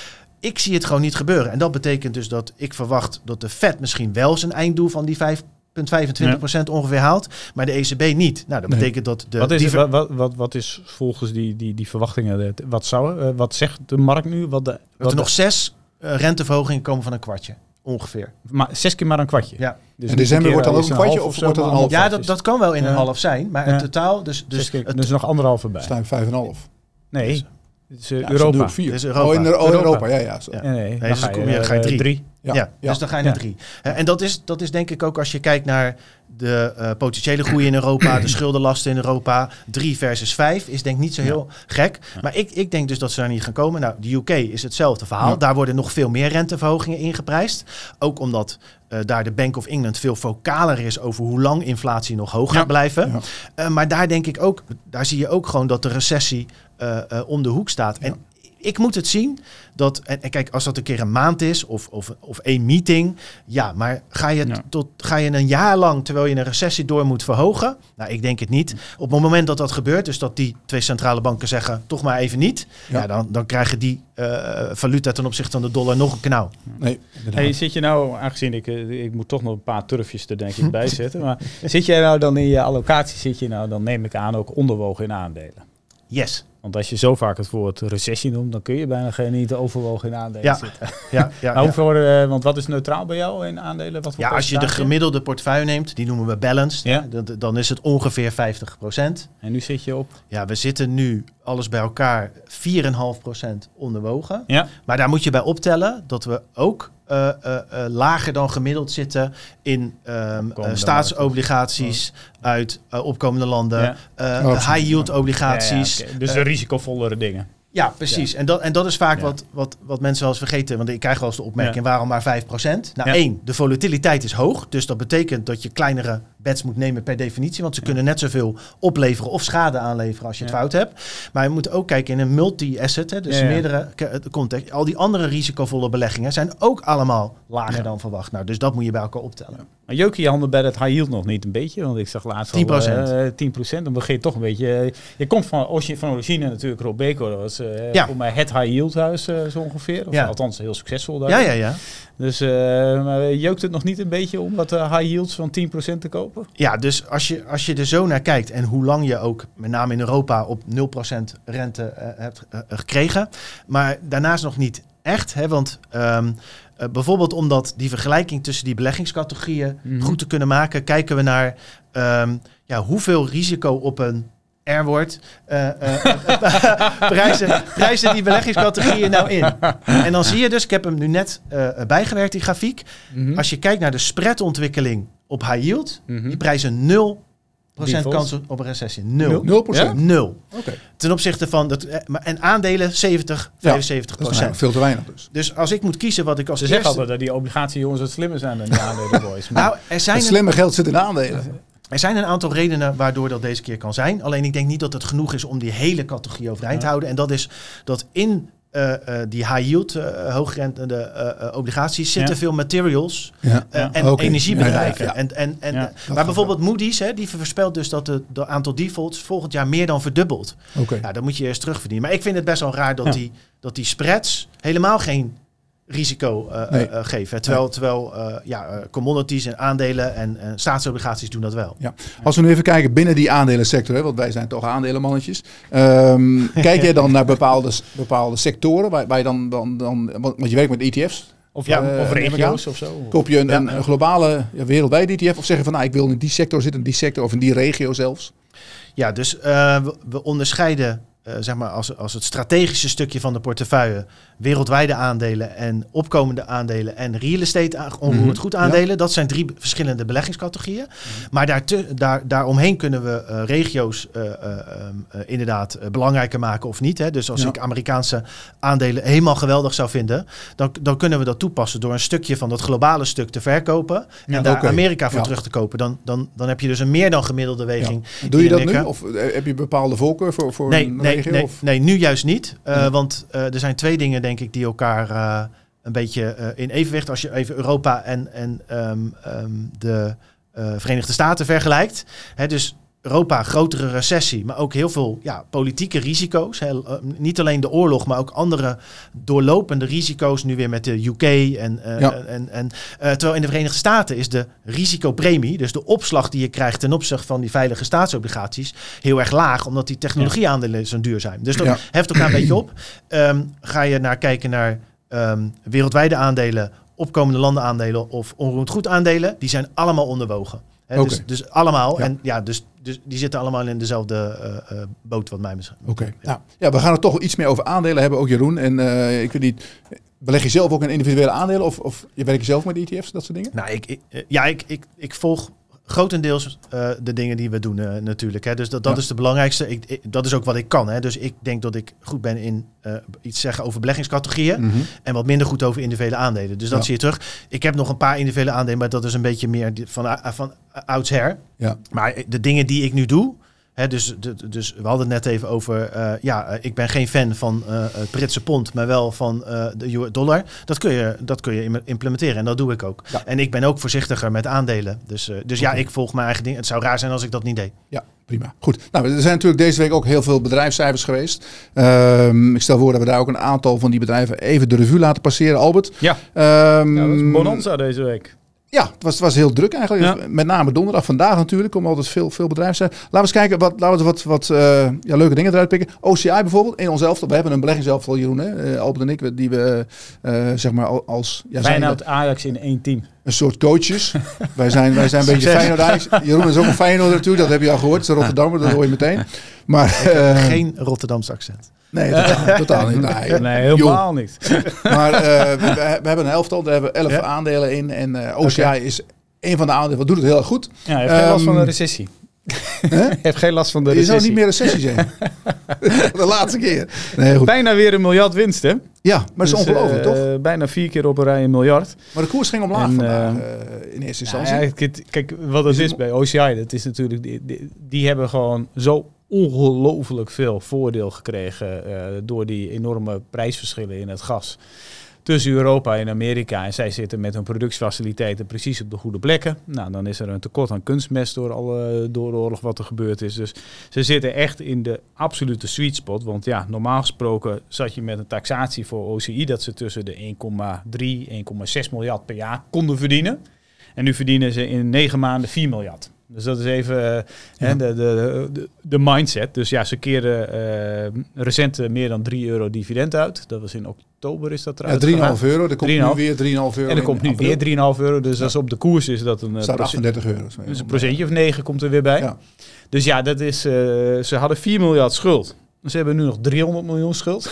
ik zie het gewoon niet gebeuren. En dat betekent dus dat ik verwacht dat de Fed misschien wel zijn einddoel van die vijf komma vijfentwintig procent ja. ongeveer haalt, maar de E C B niet. Nou, dat nee. betekent dat de... Wat is, ver- wat, wat, wat is volgens die, die, die verwachtingen, wat, zou, uh, wat zegt de markt nu? Wat de, wat dat er de... nog zes uh, renteverhogingen komen van een kwartje, ongeveer. Maar zes keer maar een kwartje? Ja. Dus in december wordt dan ook een kwartje of wordt dat een half? Ja, dat, dat kan wel in ja. een half zijn, maar ja. in totaal... Dus, dus, keer, het, dus nog anderhalve bij. Staan vijf en een half. Nee, dus, het is uh, ja, Europa. vier. Is Europa. Oh, in Europa. Oh, in Europa. Ja, ja. Zo. ja. Nee, nee, nee dan, dus ga dan kom je, ga je drie. drie. Ja, ja, ja, dus dan ga je naar ja. drie. Uh, en dat is, dat is denk ik ook als je kijkt naar de uh, potentiële groei in Europa, de schuldenlasten in Europa. Drie versus vijf is denk ik niet zo heel ja. gek. Ja. Maar ik, ik denk dus dat ze daar niet gaan komen. Nou, de U K is hetzelfde verhaal. Ja. Daar worden nog veel meer renteverhogingen ingeprijsd. Ook omdat uh, daar de Bank of England veel vocaler is over hoe lang inflatie nog hoog gaat ja. blijven. Ja. Uh, maar daar denk ik ook, daar zie je ook gewoon dat de recessie uh, uh, om de hoek staat. Ja. En ik moet het zien dat, en, en kijk, als dat een keer een maand is of, of, of één meeting, ja, maar ga je, ja. tot, ga je een jaar lang, terwijl je een recessie door moet verhogen? Nou, ik denk het niet. Op het moment dat dat gebeurt, dus dat die twee centrale banken zeggen, toch maar even niet, ja. Ja, dan, dan krijgen die uh, valuta ten opzichte van de dollar nog een knauw. Nee, hey, zit je nou, aangezien ik, ik moet toch nog een paar turfjes er denk ik bij zetten, maar zit jij nou dan in je allocatie, zit je nou, dan neem ik aan, ook onderwogen in aandelen? Yes. Want als je zo vaak het woord recessie noemt, dan kun je bijna geen niet overwogen in aandelen ja. zitten. Ja, ja, nou, ja. Voor, uh, want wat is neutraal bij jou in aandelen? Wat voor ja, als je de gemiddelde portefeuille neemt, die noemen we balanced, ja. dan, dan is het ongeveer vijftig procent. En nu zit je op? Ja, we zitten nu alles bij elkaar vier komma vijf procent onderwogen. Ja. Maar daar moet je bij optellen dat we ook uh, uh, uh, lager dan gemiddeld zitten in um, uh, staatsobligaties oh. uit uh, opkomende landen, ja. uh, oh, high yield obligaties. Ja, ja, okay. Dus de uh, risicovollere dingen. Ja, precies. Ja. En, dat, en dat is vaak ja. wat, wat, wat mensen wel eens vergeten. Want ik krijg wel eens de opmerking, ja. waarom maar vijf procent? Nou, ja. één, de volatiliteit is hoog. Dus dat betekent dat je kleinere bets moet nemen per definitie. Want ze ja. kunnen net zoveel opleveren of schade aanleveren als je het ja. fout hebt. Maar je moet ook kijken in een multi-asset. Hè, dus ja, ja. meerdere context. Al die andere risicovolle beleggingen zijn ook allemaal lager ja. dan verwacht. Nou, dus dat moet je bij elkaar optellen. Ja. Maar jeuk je handen bij dat high yield nog niet een beetje? Want ik zag laatst tien procent. al uh, tien procent. Dan begin je toch een beetje... Uh, je komt van, van origine natuurlijk, Robeco. Dat was uh, ja. voor mij het high yield huis uh, zo ongeveer. Of ja. althans heel succesvol daar. Ja, ja, ja. Dus uh, maar jeukt het nog niet een beetje om wat uh, high yields van tien procent te kopen? Ja, dus als je, als je er zo naar kijkt en hoe lang je ook, met name in Europa, op nul procent rente uh, hebt uh, gekregen. Maar daarnaast nog niet echt, hè, want... Um, Uh, bijvoorbeeld omdat die vergelijking tussen die beleggingscategorieën mm-hmm. goed te kunnen maken, kijken we naar um, ja, hoeveel risico op een R wordt. Uh, uh, prijzen, prijzen die beleggingscategorieën nou in. En dan zie je dus, ik heb hem nu net uh, bijgewerkt, die grafiek. Mm-hmm. Als je kijkt naar de spreadontwikkeling op high yield, mm-hmm. die prijzen nul procent kans op een recessie. Nul. Nul procent? Ja? Nul. Okay. Ten opzichte van... Dat, en aandelen zeventig, vijfenzeventig procent. Ja, dat is veel te weinig dus. Dus als ik moet kiezen wat ik als Ze eerste... zeggen altijd dat die obligatiejongens het slimmer zijn dan die aandelen boys. Maar nou, er zijn het slimme een... geld zit in aandelen. Er zijn een aantal redenen waardoor dat deze keer kan zijn. Alleen ik denk niet dat het genoeg is om die hele categorie overeind te ja. houden. En dat is dat in... Uh, uh, die high yield, uh, hoogrentende uh, uh, obligaties zitten ja. veel materials ja. Uh, ja. en okay. energiebedrijven. Ja, ja, ja. En, en, en, ja, maar bijvoorbeeld Moody's, hè, die voorspelt dus dat het de aantal defaults volgend jaar meer dan verdubbelt. Okay. Ja, dan moet je eerst terugverdienen. Maar ik vind het best wel raar dat, ja. die, dat die spreads helemaal geen risico uh, nee. uh, geven. Terwijl, nee. terwijl uh, ja, uh, commodities en aandelen en uh, staatsobligaties doen dat wel. Ja. Als we nu even kijken binnen die aandelensector, hè, want wij zijn toch aandelenmannetjes. Um, kijk jij dan naar bepaalde, bepaalde sectoren waar, waar je dan, dan, dan, want je werkt met E T F's. Of, ja, uh, of regio's of zo. Koop je een, ja. een globale ja, wereldwijde E T F of zeg je van nou ik wil in die sector zitten, in die sector of in die regio zelfs? Ja, dus uh, we, we onderscheiden Uh, zeg maar als, als het strategische stukje van de portefeuille, wereldwijde aandelen en opkomende aandelen en real estate onroerend mm-hmm. goed aandelen. Ja. Dat zijn drie verschillende beleggingscategorieën. Mm-hmm. Maar daar te, daar, daaromheen kunnen we uh, regio's uh, uh, uh, inderdaad uh, belangrijker maken of niet. Hè. Dus als ja. ik Amerikaanse aandelen helemaal geweldig zou vinden, dan, dan kunnen we dat toepassen door een stukje van dat globale stuk te verkopen ja, en daar okay. Amerika voor ja. terug te kopen. Dan, dan, dan heb je dus een meer dan gemiddelde weging. Ja. Doe je dat nu? Of heb je bepaalde voorkeur voor, voor nee, een nee. regio? Nee, of? nee, nu juist niet. Uh, ja. Want uh, er zijn twee dingen, denk ik, die elkaar uh, een beetje uh, in evenwicht... als je even Europa en, en um, um, de uh, Verenigde Staten vergelijkt. Hè, dus Europa grotere recessie, maar ook heel veel ja, politieke risico's. Hè. Uh, niet alleen de oorlog, maar ook andere doorlopende risico's. Nu weer met de U K. En, uh, ja. en, en, uh, terwijl in de Verenigde Staten is de risicopremie, dus de opslag die je krijgt ten opzichte van die veilige staatsobligaties, heel erg laag, omdat die technologieaandelen zo duur zijn. Dus dat ja. heft elkaar een beetje op. Um, ga je naar kijken naar um, wereldwijde aandelen, opkomende landen aandelen of onroerend goed aandelen, die zijn allemaal onderwogen. He, okay. dus, dus allemaal. Ja. En ja, dus, dus die zitten allemaal in dezelfde uh, uh, boot wat mij betreft. Oké. Okay. Ja. Nou, ja, we gaan het toch iets meer over aandelen hebben, ook Jeroen. En uh, ik weet niet, beleg je zelf ook in individuele aandelen of, of je werkt je zelf met E T F's, dat soort dingen? Nou, ik, ik, ja, ik, ik, ik volg grotendeels uh, de dingen die we doen uh, natuurlijk. Hè. Dus dat, dat ja. is de belangrijkste. Ik, ik, dat is ook wat ik kan. Hè. Dus ik denk dat ik goed ben in uh, iets zeggen over beleggingscategorieën. Mm-hmm. En wat minder goed over individuele aandelen. Dus dat ja. zie je terug. Ik heb nog een paar individuele aandelen, maar dat is een beetje meer van, uh, van oudsher. Ja. Maar de dingen die ik nu doe. Hè, dus, de, dus we hadden het net even over, uh, ja, uh, ik ben geen fan van uh, het Britse pond, maar wel van uh, de dollar. Dat kun je, dat kun je implementeren en dat doe ik ook. Ja. En ik ben ook voorzichtiger met aandelen. Dus, uh, dus okay. ja, ik volg mijn eigen ding. Het zou raar zijn als ik dat niet deed. Ja, prima. Goed. Nou, er zijn natuurlijk deze week ook heel veel bedrijfscijfers geweest. Um, ik stel voor dat we daar ook een aantal van die bedrijven even de revue laten passeren. Albert? Ja, um, ja dat is bonanza deze week. Ja, het was, het was heel druk eigenlijk. Ja. Met name donderdag, vandaag natuurlijk. Komen altijd veel, veel bedrijven zijn. Laten we eens kijken, wat, laten we wat, wat uh, ja, leuke dingen eruit pikken. O C I bijvoorbeeld, in ons elftal. We hebben een beleggingselftal, Jeroen, hè? Uh, Albert en ik, die we uh, zeg maar als... Ja, Feyenoord Ajax in één team. Een soort coaches. wij zijn, wij zijn een beetje Feyenoord Ajax. Jeroen is ook een Feyenoord natuurlijk, dat heb je al gehoord. Het is een Rotterdammer, dat hoor je meteen. Maar, uh, geen Rotterdamse accent. Nee, totaal, totaal niet. Nee, nee helemaal Jong. niet. Maar uh, we, we hebben een elftal, daar hebben we elf ja. aandelen in. En uh, O C I okay. is een van de aandelen, wat doet het heel erg goed. Ja, je hebt um, geen last van een recessie. Huh? Je hebt geen last van de je recessie. Je zou niet meer recessie zijn. De laatste keer. Nee, goed. Bijna weer een miljard winst, hè? Ja, maar dat is dus, ongelooflijk, uh, toch? Bijna vier keer op een rij een miljard. Maar de koers ging omlaag en, vandaag uh, uh, in eerste instantie. Nou ja, kijk, wat het is, is bij O C I, dat is natuurlijk... Die, die, die hebben gewoon zo ongelooflijk veel voordeel gekregen uh, door die enorme prijsverschillen in het gas tussen Europa en Amerika. En zij zitten met hun productiefaciliteiten precies op de goede plekken. Nou, dan is er een tekort aan kunstmest door, alle, door de oorlog wat er gebeurd is. Dus ze zitten echt in de absolute sweet spot. Want ja, normaal gesproken zat je met een taxatie voor O C I dat ze tussen de één komma drie, één komma zes miljard per jaar konden verdienen. En nu verdienen ze in negen maanden vier miljard. Dus dat is even uh, ja. hè, de, de, de, de mindset. Dus ja, ze keren uh, recent uh, meer dan drie euro dividend uit. Dat was in oktober is dat eruit. Ja, drie komma vijf euro. Er komt nu weer drie komma vijf euro. En er komt nu weer drie komma vijf euro. Dus ja. als op de koers is dat een... staat achtendertig euro. Dus een procentje of negen komt er weer bij. Ja. Dus ja, dat is... Uh, ze hadden vier miljard schuld. Ze hebben nu nog driehonderd miljoen schuld.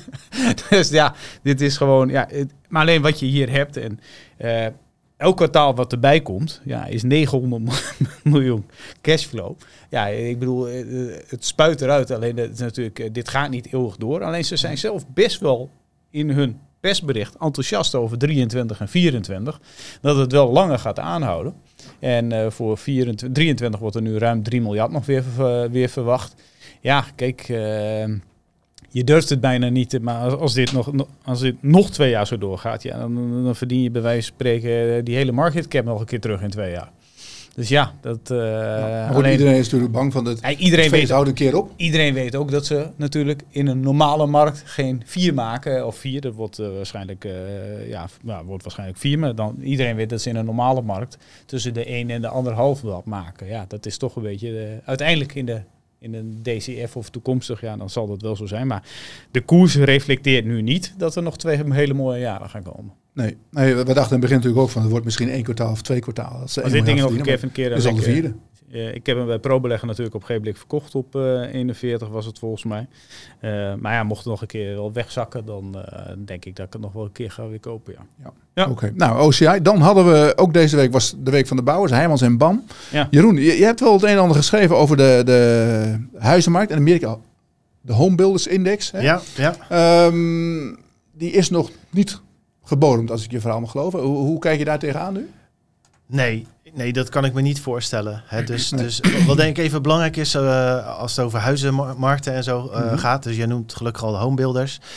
Dus ja, dit is gewoon... Ja, het, maar alleen wat je hier hebt en... Uh, elk kwartaal wat erbij komt, ja, is negenhonderd miljoen cashflow. Ja, ik bedoel, het spuit eruit. Alleen het is natuurlijk, dit gaat niet eeuwig door. Alleen ze zijn zelf best wel in hun persbericht enthousiast over drieëntwintig en vierentwintig. Dat het wel langer gaat aanhouden. En uh, voor vierentwintig, drieëntwintig wordt er nu ruim drie miljard nog weer, uh, weer verwacht. Ja, kijk... Uh, Je durft het bijna niet, maar als dit nog, als dit nog twee jaar zo doorgaat, ja, dan, dan verdien je bij wijze van spreken die hele market cap nog een keer terug in twee jaar. Dus ja, dat... Uh, ja, alleen, iedereen is natuurlijk bang van dat. Ja, iedereen weet houdt een keer op. Iedereen weet ook dat ze natuurlijk in een normale markt geen vier maken of vier. Dat wordt uh, waarschijnlijk, uh, ja, nou, wordt waarschijnlijk vier, maar dan iedereen weet dat ze in een normale markt tussen de één en de anderhalf wat maken. Ja, dat is toch een beetje uh, uiteindelijk in de in een D C F of toekomstig, ja, dan zal dat wel zo zijn. Maar de koers reflecteert nu niet dat er nog twee hele mooie jaren gaan komen. Nee, nee we dachten in het begin natuurlijk ook van het wordt misschien één kwartaal of twee kwartaal. Als dit ding nog een keer, een keer dat is al de vierde. Uh, ik heb hem bij ProBeleggen natuurlijk op een gegeven moment verkocht op uh, eenenveertig was het volgens mij. Uh, maar ja, mocht het nog een keer wel wegzakken, dan uh, denk ik dat ik het nog wel een keer ga weer kopen. Ja. Ja. Ja. Oké, okay. Nou O C I. Dan hadden we ook deze week was de week van de bouwers, Heijmans en BAM. Ja. Jeroen, je, je hebt wel het een en ander geschreven over de, de huizenmarkt in Amerika. De Home Builders Index. Hè? Ja, ja. Um, die is nog niet gebodemd, als ik je verhaal mag geloven. Hoe, hoe kijk je daar tegenaan nu? Nee, nee, dat kan ik me niet voorstellen. Hè. Dus, nee. dus wat denk ik even belangrijk is, uh, als het over huizenmarkten en zo uh, mm-hmm. gaat. Dus jij noemt gelukkig al de homebuilders.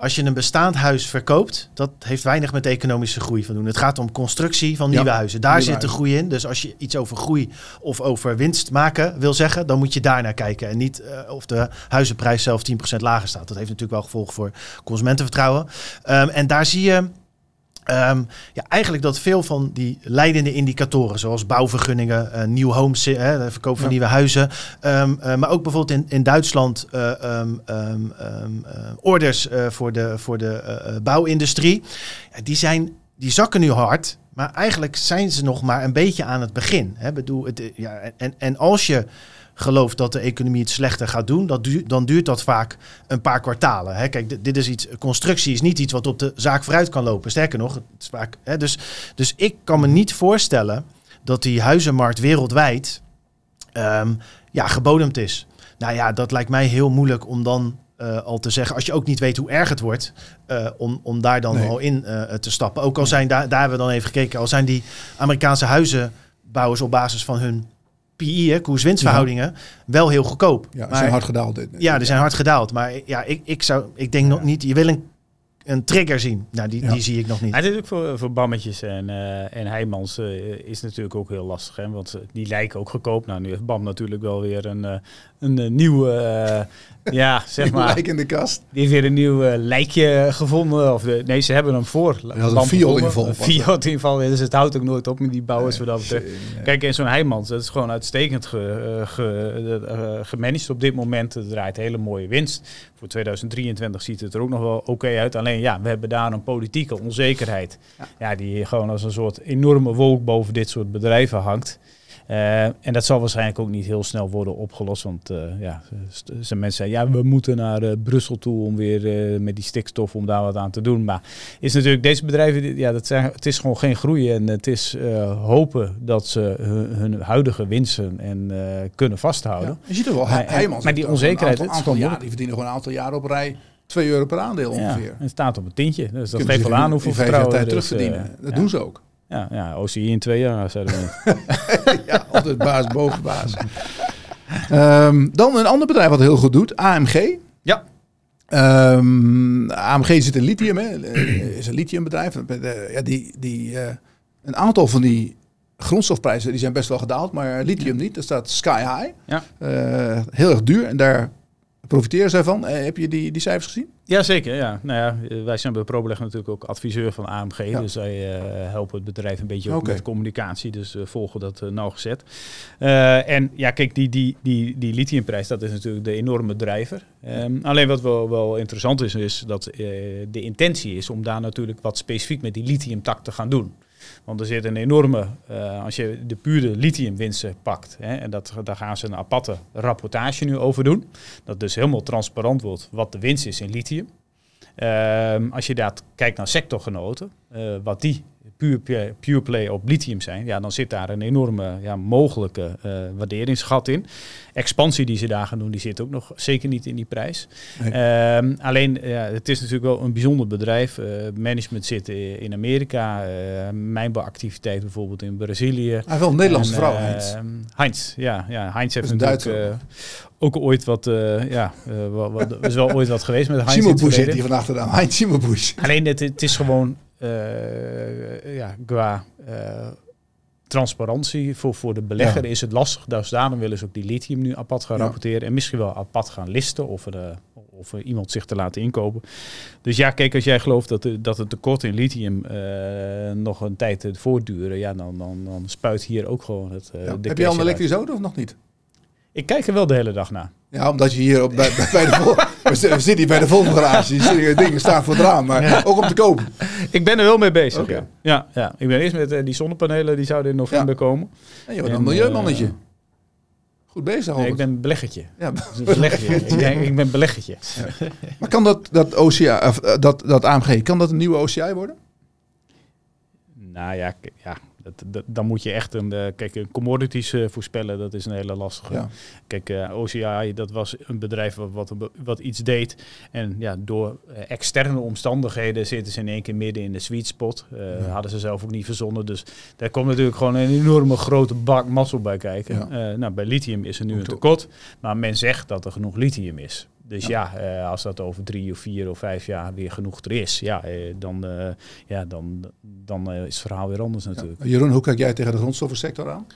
als je een bestaand huis verkoopt, dat heeft weinig met economische groei van doen. Het gaat om constructie van nieuwe ja, huizen. Daar zit de groei in. Dus als je iets over groei of over winst maken wil zeggen, dan moet je daar naar kijken. En niet uh, of de huizenprijs zelf tien procent lager staat. Dat heeft natuurlijk wel gevolgen voor consumentenvertrouwen. Um, en daar zie je Um, ja, eigenlijk dat veel van die leidende indicatoren, zoals bouwvergunningen, uh, nieuw homes, uh, de verkoop van ja. nieuwe huizen, um, uh, maar ook bijvoorbeeld in, in Duitsland uh, um, um, um, uh, orders uh, voor de, voor de uh, bouwindustrie, ja, die, zijn, die zakken nu hard, maar eigenlijk zijn ze nog maar een beetje aan het begin. Hè? Bedoel, het, ja, en, en als je gelooft dat de economie het slechter gaat doen, dat du- dan duurt dat vaak een paar kwartalen. Hè? Kijk, d- dit is iets, constructie is niet iets wat op de zaak vooruit kan lopen. Sterker nog, het is vaak, hè? Dus, dus ik kan me niet voorstellen dat die huizenmarkt wereldwijd um, ja, gebodemd is. Nou ja, dat lijkt mij heel moeilijk om dan uh, al te zeggen, als je ook niet weet hoe erg het wordt, uh, om, om daar dan nee. al in uh, te stappen. Ook al zijn, daar, daar hebben we dan even gekeken, al zijn die Amerikaanse huizenbouwers op basis van hun P I, koers-winstverhoudingen, ja. wel heel goedkoop. Ja, ze zijn hard gedaald. Dit, ja, die zijn hard gedaald. Maar ja, ik, ik zou, ik denk ja. nog niet, je wil een, een trigger zien. Nou, die, ja. die zie ik nog niet. Het is ook voor, voor Bammetjes en, uh, en Heijmans uh, is natuurlijk ook heel lastig. Hè? Want uh, die lijken ook goedkoop. Nou, nu heeft Bam natuurlijk wel weer een, uh, een uh, nieuwe, uh, ja, zeg maar. lijk in de kast. Die heeft weer een nieuw uh, lijkje gevonden. Of de, nee, ze hebben hem voor. Hij had een Fiat-inval. Een Fiat-inval. Dus het houdt ook nooit op met die bouwers. Nee, wat dat nee. Kijk, en zo'n Heijmans, dat is gewoon uitstekend ge, uh, ge, uh, gemanaged op dit moment. Het draait hele mooie winst. Voor tweeduizend drieëntwintig ziet het er ook nog wel oké okay uit. Alleen ja, we hebben daar een politieke onzekerheid. Ja. ja, die gewoon als een soort enorme wolk boven dit soort bedrijven hangt. Uh, en dat zal waarschijnlijk ook niet heel snel worden opgelost. Want uh, ja, zijn mensen zeggen, ja, we moeten naar uh, Brussel toe om weer uh, met die stikstof om daar wat aan te doen. Maar is natuurlijk deze bedrijven, ja, dat zijn, het is gewoon geen groei. En het is uh, hopen dat ze hun, hun huidige winsten en uh, kunnen vasthouden. Ja, je ziet er wel, hij, hij, maar, maar die onzekerheid, een aantal, aantal jaar, die verdienen gewoon een aantal jaren op rij twee euro per aandeel ongeveer. Ja, het staat op een tientje. Dus dat geeft wel aan hoeveel vertrouwen tijd terugverdienen. Uh, dat ja. doen ze ook. Ja, ja, O C I in twee jaar, zeiden we. Ja, altijd baas boven baas. um, dan een ander bedrijf wat heel goed doet, A M G. Ja. Um, A M G zit in lithium, hè. Is een lithiumbedrijf. Ja, die, die, uh, een aantal van die grondstofprijzen die zijn best wel gedaald, maar lithium niet. Dat staat sky high. Ja. Uh, heel erg duur en daar profiteren zij van. Uh, heb je die, die cijfers gezien? Jazeker, ja. Nou ja, wij zijn bij ProBeleg natuurlijk ook adviseur van A M G. Ja. Dus wij uh, helpen het bedrijf een beetje ook okay. met communicatie. Dus uh, volgen dat uh, nauwgezet. Uh, en ja, kijk, die, die, die, die lithiumprijs, dat is natuurlijk de enorme drijver. Um, alleen wat wel, wel interessant is, is dat uh, de intentie is om daar natuurlijk wat specifiek met die lithiumtak te gaan doen. Want er zit een enorme, uh, als je de pure lithiumwinsten pakt, hè, en dat, daar gaan ze een aparte rapportage nu over doen. Dat dus helemaal transparant wordt wat de winst is in lithium. Uh, als je daar kijkt naar sectorgenoten, uh, wat die pure, pure play op lithium zijn, ja, dan zit daar een enorme ja, mogelijke uh, waarderingsgat in. Expansie die ze daar gaan doen, die zit ook nog zeker niet in die prijs. Nee. Uh, alleen, ja, het is natuurlijk wel een bijzonder bedrijf. Uh, management zit in Amerika, uh, mijnbouwactiviteit bijvoorbeeld in Brazilië. Hij heeft wel een Nederlandse en, vrouw, Heinz. Uh, Heinz, ja. ja Heinz heeft natuurlijk uh, ook ooit wat, uh, ja, uh, wat, wat, is wel ooit wat geweest met Heinz. Simmelbusch zit hier vandaag gedaan. Heinz Simmelbusch. Alleen, het, het is gewoon Uh, ja, qua uh, transparantie voor, voor de belegger ja. is het lastig. Dus daarom willen ze ook die lithium nu apart gaan ja. rapporteren. En misschien wel apart gaan listen of er, uh, of er iemand zich te laten inkopen. Dus ja, kijk, als jij gelooft dat, dat het tekort in lithium uh, nog een tijd uh, voortduren, ja, dan, dan, dan spuit hier ook gewoon het uh, ja. de Heb je al een elektrische auto of nog niet? Ik kijk er wel de hele dag naar. Ja, omdat je hier op, bij, bij de vol- we zitten hier bij de volgende garage. Die dingen staan voor het raam, maar ja. ook om te kopen. Ik ben er wel mee bezig. Okay. Ja. Ja, ja. Ik ben eerst met uh, die zonnepanelen, die zouden in november ja. komen. En je wordt een milieumannetje. Uh, Goed bezig. Nee, ik ben een beleggertje. Ja, een beleggertje. ik, ben, ik ben beleggertje. Ja. Maar kan dat, dat, O C I, of, dat, dat A M G, kan dat een nieuwe O C I worden? Nou ja, ja. Dat, dat, dan moet je echt een, uh, kijk, een commodities uh, voorspellen, dat is een hele lastige. Ja. Kijk, uh, O C I, dat was een bedrijf wat, wat, wat iets deed. En ja, door uh, externe omstandigheden zitten ze in één keer midden in de sweet spot. Uh, ja. Hadden ze zelf ook niet verzonnen. Dus daar komt natuurlijk gewoon een enorme grote bak mazzel bij kijken. Ja. Uh, nou, bij lithium is er nu een tekort. Maar men zegt dat er genoeg lithium is. Dus ja, ja uh, als dat over drie of vier of vijf jaar weer genoeg er is, ja, uh, dan, uh, ja, dan, dan uh, is het verhaal weer anders natuurlijk. Ja. Jeroen, hoe kijk jij tegen de grondstoffensector aan?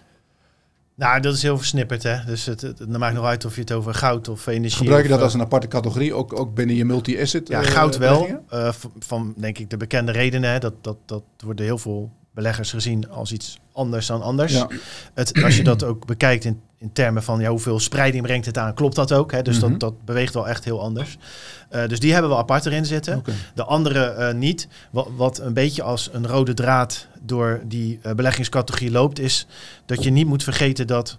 Nou, dat is heel versnipperd, hè. Dus het, het, het maakt nog uit of je het over goud of energie... Gebruik je of, dat als een aparte categorie, ook, ook binnen je multi-asset? Ja, uh, goud wel. Uh, van, van, denk ik, de bekende redenen. Hè, dat, dat, dat worden heel veel beleggers gezien als iets anders dan anders. Ja. Het, als je dat ook bekijkt in, in termen van ja, hoeveel spreiding brengt het aan, klopt dat ook. Hè? Dus mm-hmm. dat, dat beweegt wel echt heel anders. Uh, dus die hebben we apart erin zitten. Okay. De andere uh, niet. Wat, wat een beetje als een rode draad door die uh, beleggingscategorie loopt, is dat je niet moet vergeten dat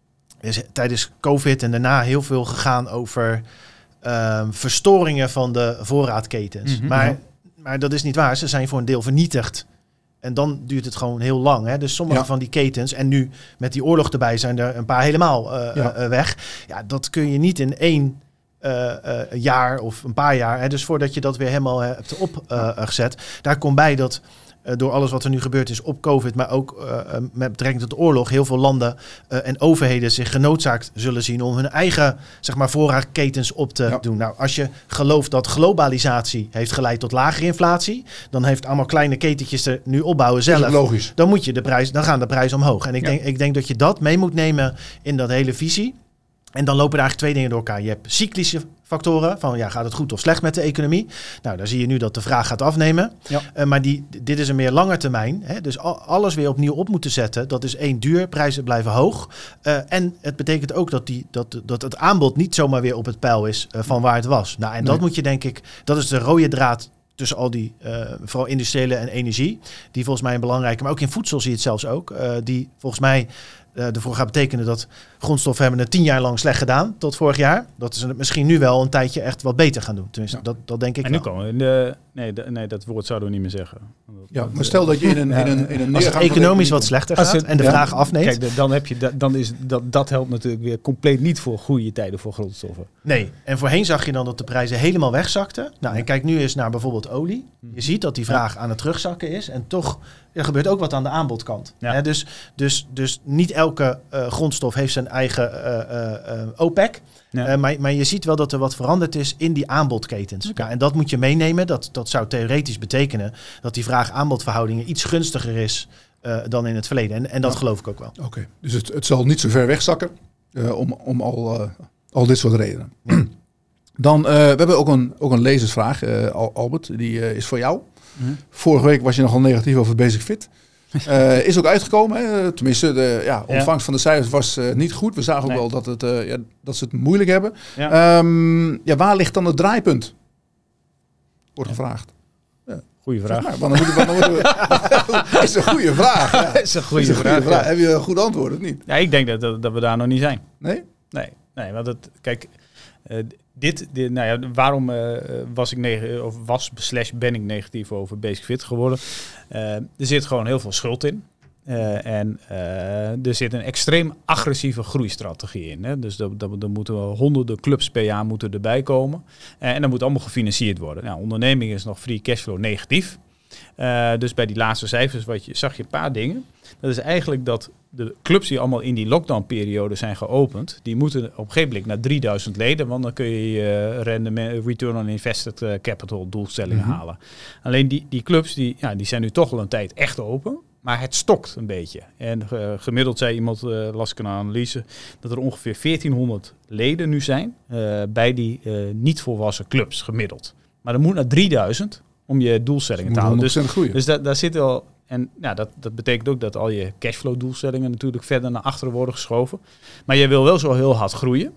is tijdens COVID en daarna heel veel gegaan over uh, verstoringen van de voorraadketens. Mm-hmm. Maar, maar dat is niet waar. Ze zijn voor een deel vernietigd. En dan duurt het gewoon heel lang. Hè? Dus sommige ja. van die ketens, en nu met die oorlog erbij zijn er een paar helemaal uh, ja. uh, weg. Ja, dat kun je niet in één uh, uh, jaar of een paar jaar. Hè? Dus voordat je dat weer helemaal hebt opgezet. Uh, daar komt bij dat uh, door alles wat er nu gebeurd is op COVID, maar ook uh, met betrekking tot de oorlog, heel veel landen uh, en overheden zich genoodzaakt zullen zien om hun eigen, zeg maar, voorraadketens op te ja. doen. Nou, als je gelooft dat globalisatie heeft geleid tot lagere inflatie, dan heeft allemaal kleine ketentjes er nu opbouwen zelf. Logisch. Dan moet je de prijs, dan gaan de prijzen omhoog. En ik, ja. denk, ik denk dat je dat mee moet nemen in dat hele visie. En dan lopen er eigenlijk twee dingen door elkaar. Je hebt cyclische factoren, van ja, gaat het goed of slecht met de economie? Nou, daar zie je nu dat de vraag gaat afnemen. Ja. Uh, maar die, dit is een meer lange termijn. Hè? Dus al, alles weer opnieuw op moeten zetten. Dat is één, duur, prijzen blijven hoog. Uh, en het betekent ook dat, die, dat, dat het aanbod niet zomaar weer op het peil is uh, van waar het was. Nou, en nee. dat moet je denk ik, dat is de rode draad tussen al die, uh, vooral industriële en energie, die volgens mij een belangrijke, maar ook in voedsel zie je het zelfs ook, uh, die volgens mij uh, ervoor gaat betekenen dat grondstoffen hebben het tien jaar lang slecht gedaan, tot vorig jaar. Dat is het misschien nu wel een tijdje echt wat beter gaan doen. Tenminste, ja. dat, dat denk ik en wel. nu komen we in de, nee, de, nee, dat woord zouden we niet meer zeggen. Dat, ja, maar stel dat je in een, in een, in een als het economisch wat slechter gaat het, en de ja, vraag afneemt. Kijk, dan heb je, dan is dat, dat helpt natuurlijk weer compleet niet voor goede tijden voor grondstoffen. Nee, en voorheen zag je dan dat de prijzen helemaal wegzakten. Nou, en kijk nu eens naar bijvoorbeeld olie. Je ziet dat die vraag ja. aan het terugzakken is en toch er gebeurt ook wat aan de aanbodkant. Ja. He, dus, dus, dus niet elke uh, grondstof heeft zijn eigen uh, uh, OPEC. Ja. Uh, maar, maar je ziet wel dat er wat veranderd is in die aanbodketens. Okay. Ja, en dat moet je meenemen. Dat, dat zou theoretisch betekenen dat die vraag-aanbodverhoudingen iets gunstiger is uh, dan in het verleden. En, en dat ja. geloof ik ook wel. Oké, okay. Dus het, het zal niet zo ver wegzakken uh, om, om al, uh, al dit soort redenen. Ja. Dan, uh, we hebben ook een, ook een lezersvraag, uh, Albert. Die uh, is voor jou. Mm-hmm. Vorige week was je nogal negatief over Basic Fit. Uh, is ook uitgekomen. Hè? Tenminste, de ja, ontvangst ja. van de cijfers was uh, niet goed. We zagen ook nee. wel dat, het, uh, ja, dat ze het moeilijk hebben. Ja. Um, ja, waar ligt dan het draaipunt? Wordt ja. gevraagd. Ja. Goeie vraag. Maar, dan moeten we, dan moeten we, dat is een goede vraag. Ja. Dat is een goede vraag. vraag. Ja. Heb je een goed antwoord of niet? Ja, ik denk dat, dat, dat we daar nog niet zijn. Nee? Nee, nee want het, kijk... Uh, dit, dit, nou ja, waarom uh, was ik neg- of was slash ben ik negatief over Basic Fit geworden? Uh, er zit gewoon heel veel schuld in. Uh, en uh, er zit een extreem agressieve groeistrategie in. Hè? Dus er moeten wel honderden clubs per jaar moeten erbij komen. Uh, en dat moet allemaal gefinancierd worden. Nou, onderneming is nog free cashflow negatief. Uh, dus bij die laatste cijfers wat je, zag je een paar dingen. Dat is eigenlijk dat de clubs die allemaal in die lockdown-periode zijn geopend, die moeten op een gegeven moment naar drieduizend leden, want dan kun je je rendement, return on invested capital doelstellingen mm-hmm. halen. Alleen die, die clubs die, ja, die zijn nu toch al een tijd echt open, maar het stokt een beetje. En uh, gemiddeld zei iemand, uh, las ik een analyse, dat er ongeveer veertienhonderd leden nu zijn uh, bij die uh, niet volwassen clubs gemiddeld. Maar er moet naar drieduizend om je doelstellingen te halen. Dus, dus da, daar zit wel... En ja, dat, dat betekent ook dat al je cashflow-doelstellingen natuurlijk verder naar achteren worden geschoven. Maar je wil wel zo heel hard groeien.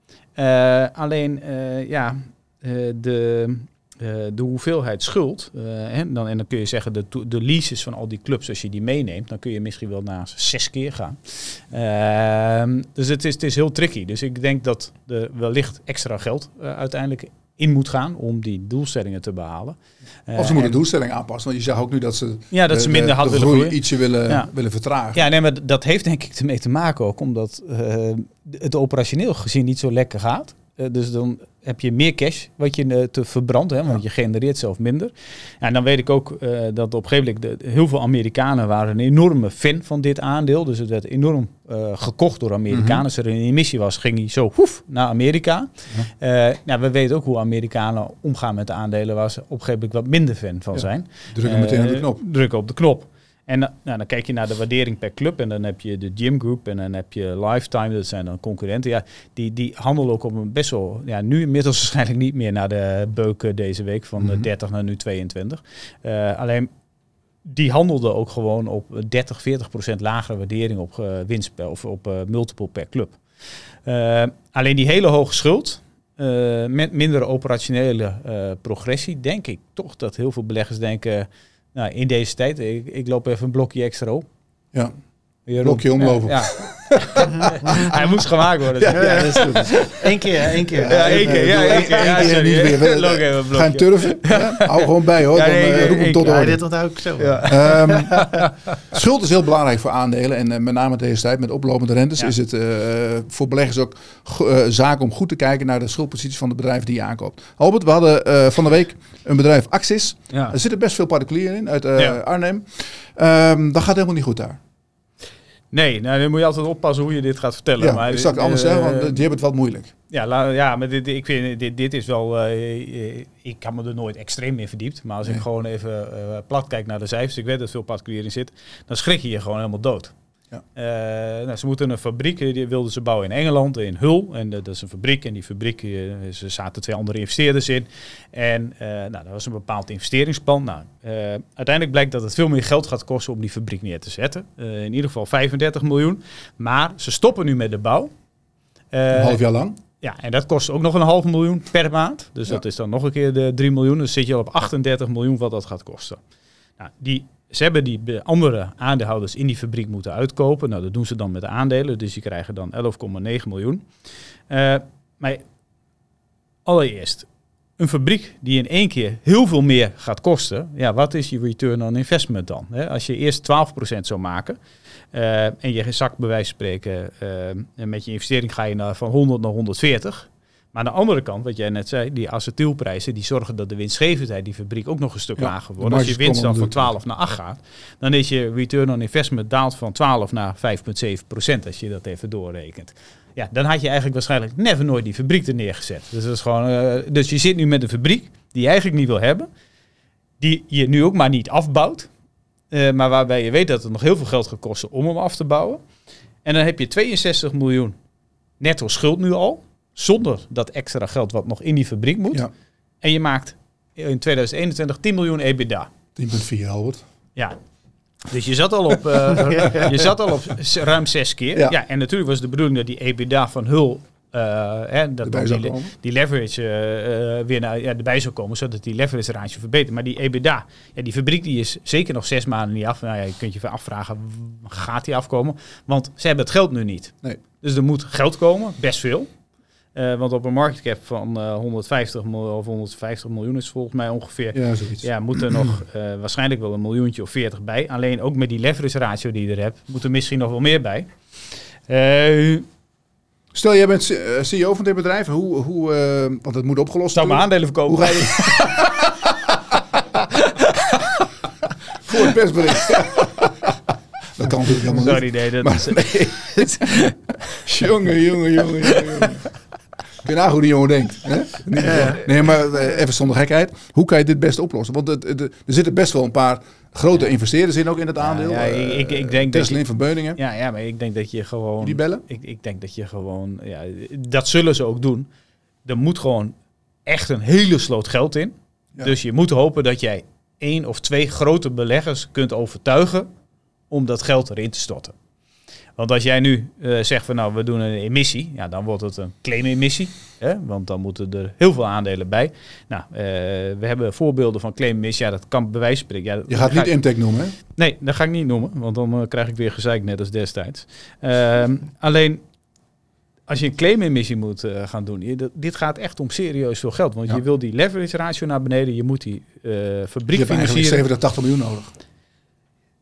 Uh, alleen, uh, ja, uh, de, uh, de hoeveelheid schuld... Uh, hè, dan, en dan kun je zeggen, de, de leases van al die clubs, als je die meeneemt, dan kun je misschien wel naar zes keer gaan. Uh, dus het is, het is heel tricky. Dus ik denk dat er wellicht extra geld uh, uiteindelijk in moet gaan om die doelstellingen te behalen. Uh, of ze moeten de doelstelling aanpassen. Want je zegt ook nu dat ze, ja, dat de, ze minder hard de willen groeien. ietsje willen, ja. willen vertragen. Ja, nee, maar dat heeft denk ik ermee te maken ook omdat uh, het operationeel gezien niet zo lekker gaat. Uh, dus dan heb je meer cash wat je uh, te verbrandt, hè, want ja. je genereert zelf minder. Ja, en dan weet ik ook uh, dat op een gegeven moment de, heel veel Amerikanen waren een enorme fan van dit aandeel. Dus het werd enorm uh, gekocht door Amerikanen. Mm-hmm. Als er een emissie was, ging hij zo hoef naar Amerika. Ja. Uh, nou, we weten ook hoe Amerikanen omgaan met de aandelen, waar ze op een gegeven moment wat minder fan van ja. zijn. Drukken uh, meteen op de knop. Drukken op de knop. En nou, dan kijk je naar de waardering per club en dan heb je de Gym Group en dan heb je Lifetime, dat zijn dan concurrenten. Ja, die, die handelen ook op een best wel, ja, nu inmiddels waarschijnlijk niet meer naar de beuken deze week van mm-hmm. dertig naar nu tweeëntwintig. Uh, alleen die handelden ook gewoon op dertig, veertig procent lagere waardering op uh, winst per, of op uh, multiple per club. Uh, alleen die hele hoge schuld, uh, met mindere operationele uh, progressie, denk ik toch dat heel veel beleggers denken, nou, in deze tijd, ik, ik loop even een blokje extra op. Ja, een blokje omlopen. Ja, ja. Hij moest gemaakt worden. Ja, ja, dat is goed. Eén keer, één keer. Ja, één keer. Ja, één keer. Ja, ja, niet meer. Ga je turven? Ja. Hou gewoon bij hoor, ja, dan uh, roep hem tot orde. Ja, dit onthoud ik zo. Ja. Um, schuld is heel belangrijk voor aandelen. En uh, met name deze tijd met oplopende rentes ja. is het uh, voor beleggers ook uh, zaak om goed te kijken naar de schuldposities van de bedrijven die je aankoopt. Albert, we hadden uh, van de week een bedrijf Axis. Ja. Er zitten best veel particulieren in uit uh, ja. Arnhem. Um, dat gaat helemaal niet goed daar. Nee, nou, dan moet je altijd oppassen hoe je dit gaat vertellen. Ja, maar ik zag anders uh, zeggen, want die hebben het wat moeilijk. Ja, la, ja maar dit, ik vind, dit, dit is wel... Uh, ik heb me er nooit extreem meer verdiept. Maar als nee. ik gewoon even uh, plat kijk naar de cijfers, ik weet dat veel particulieren in zit, dan schrik je je gewoon helemaal dood. Ja. Uh, nou, ze moeten een fabriek, die wilden ze bouwen in Engeland, in Hull. En uh, dat is een fabriek. En die fabriek, uh, er zaten twee andere investeerders in. En uh, nou, dat was een bepaald investeringsplan. Nou, uh, uiteindelijk blijkt dat het veel meer geld gaat kosten om die fabriek neer te zetten. Uh, in ieder geval vijfendertig miljoen. Maar ze stoppen nu met de bouw. Uh, een half jaar lang? Ja, en dat kost ook nog een half miljoen per maand. Dus ja. dat is dan nog een keer de drie miljoen. Dus zit je al op achtendertig miljoen wat dat gaat kosten. Nou, die... Ze hebben die andere aandeelhouders in die fabriek moeten uitkopen. Nou, dat doen ze dan met de aandelen. Dus die krijgen dan elf komma negen miljoen. Uh, maar allereerst, een fabriek die in één keer heel veel meer gaat kosten. Ja, wat is je return on investment dan? He, als je eerst twaalf procent zou maken uh, en je zakt bij wijze van spreken uh, met je investering ga je naar, van honderd naar honderdveertig. Maar aan de andere kant, wat jij net zei, die acetylprijzen die zorgen dat de winstgevendheid die fabriek ook nog een stuk ja, lager wordt. Als je winst dan van twaalf naar acht gaat, dan is je return on investment daalt van twaalf naar vijf komma zeven procent als je dat even doorrekent. Ja, dan had je eigenlijk waarschijnlijk never nooit die fabriek er neergezet. Dus, dat is gewoon, uh, dus je zit nu met een fabriek die je eigenlijk niet wil hebben, die je nu ook maar niet afbouwt, uh, maar waarbij je weet dat het nog heel veel geld gaat kosten om hem af te bouwen. En dan heb je tweeënzestig miljoen netto schuld nu al, zonder dat extra geld wat nog in die fabriek moet. Ja. En je maakt in tweeduizend eenentwintig tien miljoen EBITDA. tien komma vier, Albert. Ja. Dus je zat al op, uh, je zat al op ruim zes keer. Ja. Ja, en natuurlijk was de bedoeling dat die EBITDA van Hull, uh, hè, dat die, die leverage uh, uh, weer naar, ja, erbij zou komen, zodat die leverage ratio verbetert. Maar die EBITDA, ja, die fabriek die is zeker nog zes maanden niet af. Nou ja, je kunt je afvragen, gaat die afkomen? Want ze hebben het geld nu niet. Nee. Dus er moet geld komen, best veel. Uh, want op een market cap van uh, honderdvijftig of honderdvijftig miljoen is volgens mij ongeveer. Ja, zoiets. Ja, moet er nog uh, waarschijnlijk wel een miljoentje of veertig bij. Alleen ook met die leverage ratio die je er hebt, moet er misschien nog wel meer bij. Uh, Stel, jij bent C E O van dit bedrijf. Hoe, hoe, uh, want het moet opgelost worden. Zou mijn aandelen verkopen? Hoe ga je... Voor het persbericht. Dat kan natuurlijk helemaal Sorry, niet. nee, dat maar, is... nee. jongen, jongen, jongen, jongen. Kun je nagaan hoe die jongen denkt. Hè? Nee, maar even zonder gekheid. Hoe kan je dit best oplossen? Want het, het, er zitten best wel een paar grote ja. investeerders in ook in het aandeel. Ja, ja, ik, ik denk Tesla van Beuningen. Ja, ja, maar ik denk dat je gewoon... Die bellen? Ik, ik denk dat je gewoon... Ja, dat zullen ze ook doen. Er moet gewoon echt een hele sloot geld in. Ja. Dus je moet hopen dat jij één of twee grote beleggers kunt overtuigen om dat geld erin te storten. Want als jij nu uh, zegt van nou, we doen een emissie, ja, dan wordt het een claim-emissie. Hè? Want dan moeten er heel veel aandelen bij. Nou, uh, we hebben voorbeelden van claim-emissie. Ja, dat kan bij wijze van spreken. Ja, je gaat niet Imtech noemen, hè? Nee, dat ga ik niet noemen. Want dan uh, krijg ik weer gezeik, net als destijds. Uh, alleen, als je een claim-emissie moet uh, gaan doen, je, dit gaat echt om serieus veel geld. Want ja. je wil die leverage ratio naar beneden. Je moet die uh, fabriek financieren. Je hebt eigenlijk zeventig, tachtig miljoen nodig.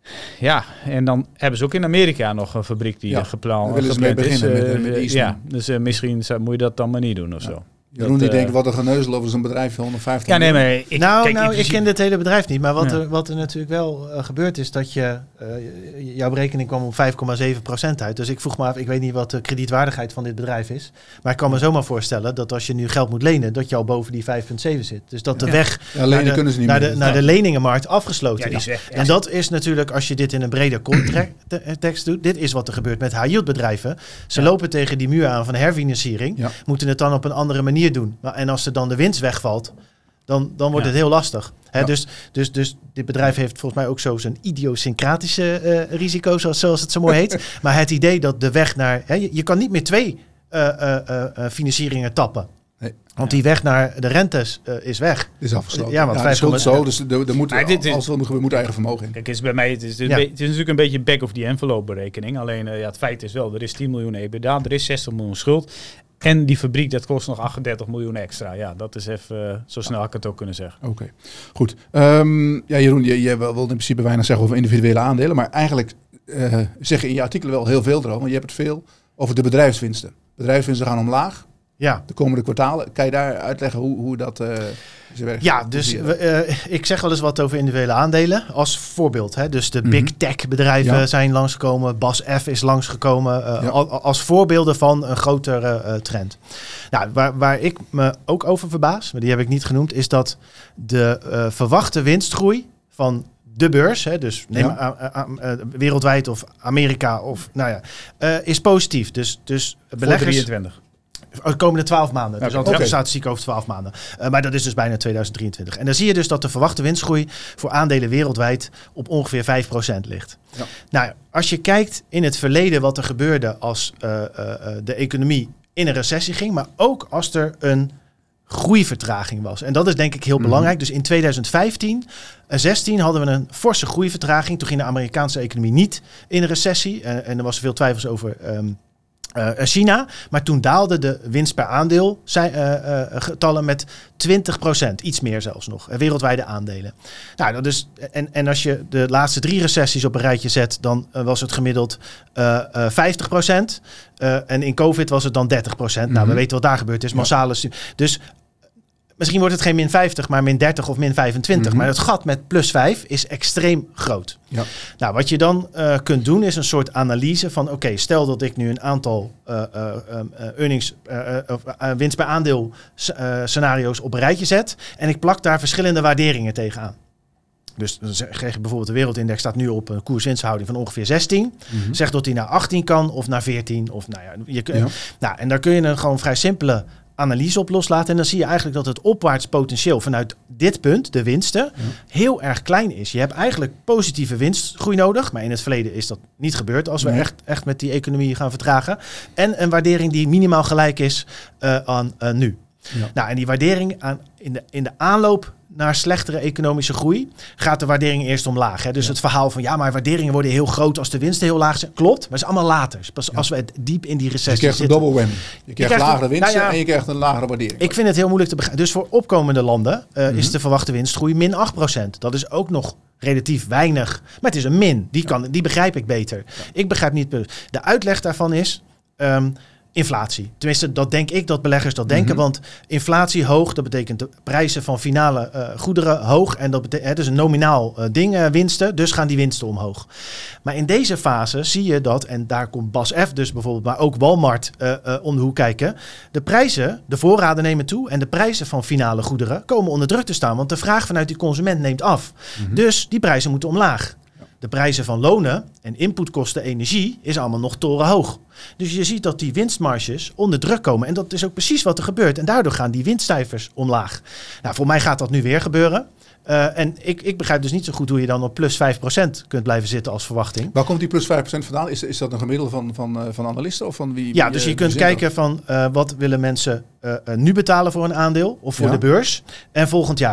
Ja, en dan hebben ze ook in Amerika nog een fabriek die ja, gepland willen ze mee is. beginnen Uh, met, met uh, ja, dus uh, misschien zou, moet je dat dan maar niet doen of ja. zo. Jeroen die uh, denkt, wat een geneuzel over zo'n bedrijf van honderdvijftig Ja, nee, maar ik, nou, kijk, nou ik ken dit hele bedrijf niet. Maar wat, ja. er, wat er natuurlijk wel uh, gebeurd is, dat je... Uh, jouw berekening kwam op vijf komma zeven procent uit. Dus ik vroeg me af, ik weet niet wat de kredietwaardigheid van dit bedrijf is. Maar ik kan me zomaar voorstellen dat als je nu geld moet lenen, dat je al boven die vijf komma zeven zit. Dus dat de ja. weg ja, naar, de, kunnen ze niet naar, meer, de, naar de leningenmarkt afgesloten ja, is. Weg, ja. En dat is natuurlijk, als je dit in een breder context doet, dit is wat er gebeurt met high-yield bedrijven. Ze ja. lopen tegen die muur aan van herfinanciering, ja. moeten het dan op een andere manier doen. Maar, en als er dan de winst wegvalt, dan, dan wordt ja. het heel lastig. Hè, ja. dus, dus, dus dit bedrijf heeft volgens mij ook zo zijn idiosyncratische uh, risico's, zoals, zoals het zo mooi heet. Maar het idee dat de weg naar... Hè, je, je kan niet meer twee uh, uh, uh, financieringen tappen. Nee. Want die weg naar de rentes uh, is weg. Is afgesloten. Ja, want ja, vijf schuld zo, dus er, er moet, maar dit is, als er moet eigen vermogen in. Kijk, is bij mij, het is, het, ja. het is natuurlijk een beetje back of the envelope berekening. Alleen uh, ja, het feit is wel, er is tien miljoen EBITDA, er is zestig miljoen schuld. En die fabriek, dat kost nog achtendertig miljoen extra. Ja, dat is even, uh, zo snel had ik het ook kunnen zeggen. Oké, okay. Goed. Um, ja, Jeroen, je, je wilde in principe weinig zeggen over individuele aandelen. Maar eigenlijk uh, zeg je in je artikelen wel heel veel erover. Want je hebt het veel over de bedrijfswinsten. Bedrijfswinsten gaan omlaag. Ja. De komende kwartalen. Kan je daar uitleggen hoe, hoe dat uh, werkt? Ja, dus we, uh, ik zeg wel eens wat over individuele aandelen. Als voorbeeld. Hè. Dus de mm-hmm. big tech bedrijven ja. zijn langsgekomen. B A S F is langsgekomen. Uh, ja. al, als voorbeelden van een grotere uh, trend. Nou, waar, waar ik me ook over verbaas, maar die heb ik niet genoemd, is dat de uh, verwachte winstgroei van de beurs, hè, dus neem ja. a, a, a, wereldwijd of Amerika, of nou ja, uh, is positief. Dus, dus beleggers... Voor drieëntwintig. De komende twaalf maanden. Dus altijd okay. statistiek over twaalf maanden. Uh, maar dat is dus bijna tweeduizend drieëntwintig. En dan zie je dus dat de verwachte winstgroei voor aandelen wereldwijd op ongeveer vijf procent ligt. Ja. Nou, als je kijkt in het verleden wat er gebeurde als uh, uh, de economie in een recessie ging, maar ook als er een groeivertraging was. En dat is denk ik heel mm-hmm. belangrijk. Dus in tweeduizend vijftien en zestien hadden we een forse groeivertraging. Toen ging de Amerikaanse economie niet in een recessie. Uh, en er was veel twijfels over... Um, Uh, China, maar toen daalde de winst per aandeel zijn, uh, uh, getallen met twintig procent, iets meer zelfs nog, uh, wereldwijde aandelen. Nou, dat is, en, en als je de laatste drie recessies op een rijtje zet, dan uh, was het gemiddeld uh, uh, vijftig procent uh, en in COVID was het dan dertig procent. Mm-hmm. Nou, we weten wat daar gebeurd is, massale stu- Dus misschien wordt het geen min vijftig, maar min dertig of min vijfentwintig. Mm-hmm. Maar het gat met plus vijf is extreem groot. Ja. Nou, wat je dan uh, kunt doen is een soort analyse van... oké, okay, stel dat ik nu een aantal uh, uh, uh, earnings, uh, uh, uh, winst per aandeel uh, scenario's op een rijtje zet... en ik plak daar verschillende waarderingen tegenaan. Dus dan zeg je bijvoorbeeld de wereldindex staat nu op een koers-winstverhouding van ongeveer zestien. Mm-hmm. Zeg dat die naar achttien kan of naar veertien. Of, nou ja, je kun, ja. Nou, en daar kun je een gewoon vrij simpele... analyse op loslaten. En dan zie je eigenlijk dat het opwaarts potentieel vanuit dit punt, de winsten, ja. heel erg klein is. Je hebt eigenlijk positieve winstgroei nodig. Maar in het verleden is dat niet gebeurd als we nee. echt, echt met die economie gaan vertragen. En een waardering die minimaal gelijk is uh, aan uh, nu. Ja. Nou, en die waardering aan, in, de, in de aanloop naar slechtere economische groei gaat de waardering eerst omlaag. Hè? Dus ja. het verhaal van ja, maar waarderingen worden heel groot als de winsten heel laag zijn. Klopt, maar het is allemaal later. Pas ja. als we diep in die recessie je krijgt zitten. een double whammy. Je krijgt, je krijgt lagere winsten nou ja, en je krijgt een lagere waardering. Ik vind het heel moeilijk te begrijpen. Dus voor opkomende landen uh, mm-hmm. is de verwachte winstgroei min acht procent. Dat is ook nog relatief weinig. Maar het is een min. Die, kan, die begrijp ik beter. Ja. Ik begrijp niet. De uitleg daarvan is... Um, inflatie. Tenminste, dat denk ik dat beleggers dat denken. Mm-hmm. Want inflatie hoog, dat betekent de prijzen van finale uh, goederen hoog. En dat betekent, het is een nominaal uh, ding, uh, winsten. Dus gaan die winsten omhoog. Maar in deze fase zie je dat, en daar komt B A S F dus bijvoorbeeld, maar ook Walmart uh, uh, om de hoek kijken. De prijzen, de voorraden nemen toe. En de prijzen van finale goederen komen onder druk te staan. Want de vraag vanuit die consument neemt af. Mm-hmm. Dus die prijzen moeten omlaag. De prijzen van lonen en inputkosten energie is allemaal nog torenhoog. Dus je ziet dat die winstmarges onder druk komen. En dat is ook precies wat er gebeurt. En daardoor gaan die winstcijfers omlaag. Nou, voor mij gaat dat nu weer gebeuren. Uh, en ik, ik begrijp dus niet zo goed hoe je dan op plus vijf procent kunt blijven zitten als verwachting. Waar komt die plus vijf procent vandaan? Is, is dat een gemiddelde van, van, uh, van analisten? Of van wie, wie, ja, dus je uh, kunt kijken dat? van uh, wat willen mensen uh, uh, nu betalen voor een aandeel of voor ja. de beurs en volgend jaar.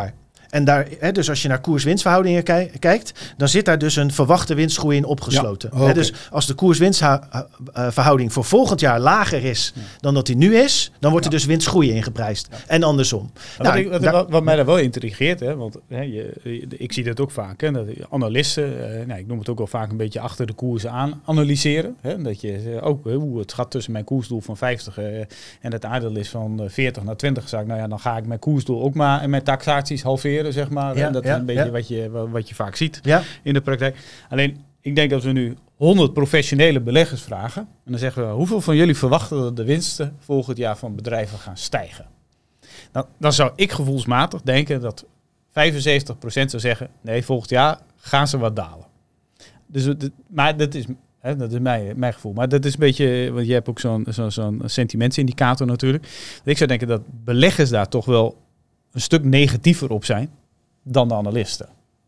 En daar, hè, dus als je naar koers-winstverhoudingen kij- kijkt, dan zit daar dus een verwachte winstgroei in opgesloten. Ja, oh, okay. Hè, dus als de koers-winstverhouding voor volgend jaar lager is ja. dan dat die nu is, dan wordt er ja. dus winstgroei ingeprijsd. Ja. En andersom. Wat, Nou, ik, wat, daar, wat, wat mij daar wel intrigeert, hè, want hè, je, ik zie dat ook vaak, hè, dat analisten, eh, nou, ik noem het ook wel vaak een beetje achter de koers aan analyseren. Hè, dat je ook uh, hoe het gaat tussen mijn koersdoel van vijftig uh, en het aandeel is van uh, veertig naar twintig. Zeg ik, nou ja, dan ga ik mijn koersdoel ook maar en mijn taxaties halveren, zeg maar. Ja, dat ja, is een beetje ja. wat, je, wat je vaak ziet ja. in de praktijk. Alleen, ik denk dat we nu honderd professionele beleggers vragen. En dan zeggen we, hoeveel van jullie verwachten dat de winsten volgend jaar van bedrijven gaan stijgen? Nou, dan zou ik gevoelsmatig denken dat vijfenzeventig procent zou zeggen, nee, volgend jaar gaan ze wat dalen. Dus, maar dat is... He, dat is mijn, mijn gevoel. Maar dat is een beetje, want je hebt ook zo'n, zo'n, zo'n sentimentsindicator natuurlijk. Ik zou denken dat beleggers daar toch wel een stuk negatiever op zijn dan de analisten.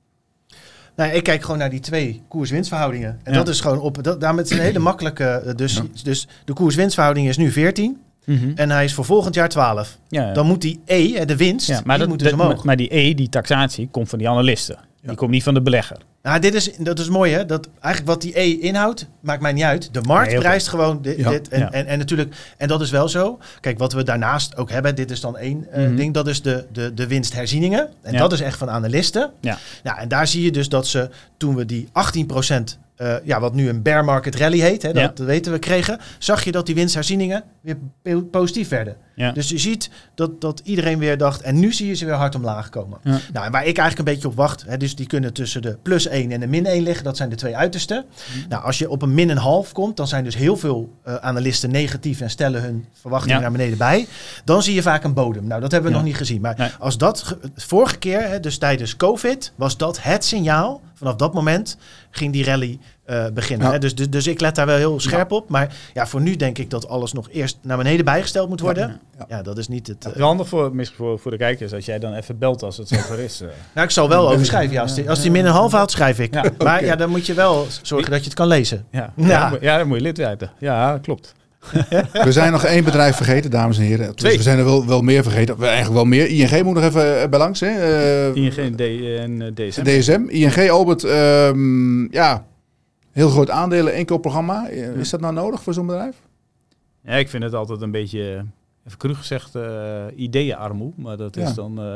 Nou, ik kijk gewoon naar die twee koers-winstverhoudingen. En ja. dat is gewoon op, dat, daarmee is een hele makkelijke, dus, ja. dus de koers-winstverhouding is nu veertien. Mm-hmm. En hij is voor volgend jaar twaalf. Ja, ja. Dan moet die E, de winst, ja, maar die dat, moet dus omhoog. Maar die E, die taxatie, komt van die analisten. Ja. Die komt niet van de belegger. Nou, dit is, dat is mooi, hè? Dat eigenlijk wat die E inhoudt, maakt mij niet uit. De markt nee, prijst gewoon dit. Ja. dit en, ja. en, en natuurlijk, en dat is wel zo. Kijk, wat we daarnaast ook hebben, dit is dan één uh, mm-hmm. ding, dat is de, de, de winstherzieningen. En ja. dat is echt van analisten. Ja. Nou, en daar zie je dus dat ze, toen we die achttien procent, uh, ja, wat nu een bear market rally heet, hè, dat ja. weten we kregen, zag je dat die winstherzieningen weer positief werden. Ja. Dus je ziet dat, dat iedereen weer dacht, en nu zie je ze weer hard omlaag komen. Ja. Nou, en waar ik eigenlijk een beetje op wacht, hè, dus die kunnen tussen de plus één en de min één liggen, dat zijn de twee uitersten. Mm. Nou, als je op een min een half komt, dan zijn dus heel veel uh, analisten negatief en stellen hun verwachtingen ja. naar beneden bij. Dan zie je vaak een bodem. Nou, dat hebben we ja. nog niet gezien. Maar nee. als dat, vorige keer, hè, dus tijdens COVID, was dat het signaal. Vanaf dat moment ging die rally uh, beginnen. Ja. Hè? Dus, dus, dus ik let daar wel heel scherp ja. op. Maar ja, voor nu denk ik dat alles nog eerst naar beneden bijgesteld moet worden. Ja, ja. ja dat is niet het... Uh... Het is handig voor, misschien voor, voor de kijkers als jij dan even belt als het zover is. Uh. Nou, ik zal wel overschrijven. Ja, als die, als die min een half haalt, schrijf ik. Ja, maar okay. ja, dan moet je wel zorgen dat je het kan lezen. Ja, ja. ja, ja dan moet je lid worden. Ja, klopt. We zijn nog één bedrijf vergeten, dames en heren. Dus we zijn er wel, wel meer vergeten. We eigenlijk wel meer. I N G moet nog even bij langs. Hè? Uh, I N G en, D, en D S M. D S M. I N G, Albert, um, ja, heel groot aandelen, inkoopprogramma. Is dat nou nodig voor zo'n bedrijf? Ja, ik vind het altijd een beetje, even cru gezegd, uh, ideeënarmoe. Maar dat is ja. dan, uh,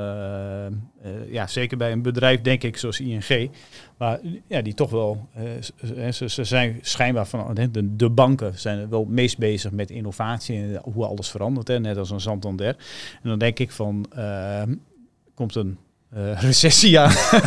uh, ja, zeker bij een bedrijf, denk ik, zoals I N G. Maar ja, die toch wel, uh, ze, ze zijn schijnbaar van, de, de banken zijn wel meest bezig met innovatie en hoe alles verandert, hè, net als een Santander. En dan denk ik van, uh, komt een uh, recessie aan. Ja,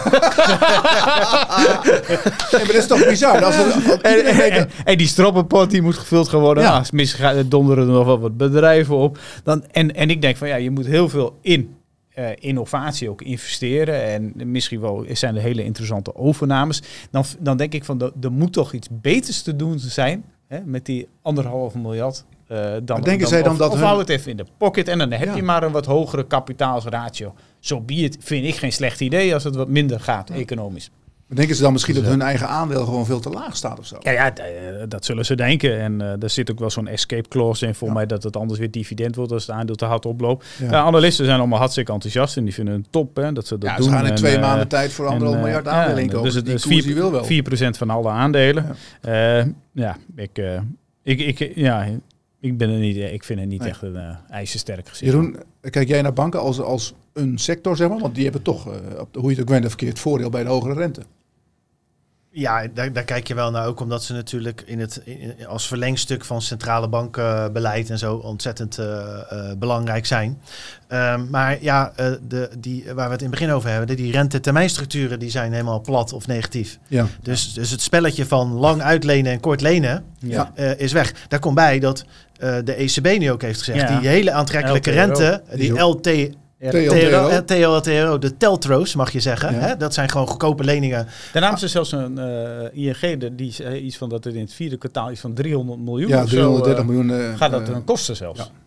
maar dat is toch bizar? Als er, en, en, en, en die stroppenpot die moet gevuld gaan worden. Ja. Ah, misschien donderen er nog wel wat bedrijven op. Dan, en, en ik denk van ja, je moet heel veel in Uh, innovatie ook investeren en misschien wel zijn er hele interessante overnames. Dan, dan denk ik van er moet toch iets beters te doen zijn hè, met die anderhalve miljard. Uh, dan, denken dan, zij dan of, dat of hun... hou het even in de pocket en dan heb ja. je maar een wat hogere kapitaalsratio. Zo be it, vind ik geen slecht idee als het wat minder gaat ja. economisch. Denken ze dan misschien dat hun eigen aandeel gewoon veel te laag staat of zo? Ja, ja d- dat zullen ze denken. En uh, daar zit ook wel zo'n escape clause in voor ja. mij dat het anders weer dividend wordt als het aandeel te hard oploopt. Ja. Uh, analisten zijn allemaal hartstikke enthousiast en die vinden het top hè, dat ze dat ja, doen. Ze gaan in en, twee uh, maanden tijd voor anderhalf uh, miljard aandelen ja, inkopen. Dus het die is koers die wil wel. vier procent van alle aandelen. Ja, uh, ja ik, uh, ik, ik, ja, ik ben er niet. Ik vind het niet nee. echt een uh, ijzersterk gezicht. Jeroen, kijk jij naar banken als, als een sector, zeg maar? Want die hebben toch, uh, op de, hoe je het ook bent, een verkeerd voordeel bij de hogere rente. Ja, daar, daar kijk je wel naar, ook omdat ze natuurlijk in het, in, als verlengstuk van centrale bankenbeleid en zo ontzettend uh, uh, belangrijk zijn. Um, maar ja, uh, de, die, waar we het in het begin over hebben, die rentetermijnstructuren die zijn helemaal plat of negatief. Ja. Dus, dus het spelletje van lang uitlenen en kort lenen ja. uh, is weg. Daar komt bij dat uh, de E C B nu ook heeft gezegd, ja. die hele aantrekkelijke L T R O. Rente, die L T T L T R O, de teltro's mag je zeggen. Ja. Hè? Dat zijn gewoon goedkope leningen. Daarna is er zelfs een uh, I N G, de, die uh, iets van dat het in het vierde kwartaal iets van driehonderd miljoen ja, of driehonderddertig zo, uh, miljoen uh, gaat dat uh, dan kosten zelfs. Ja.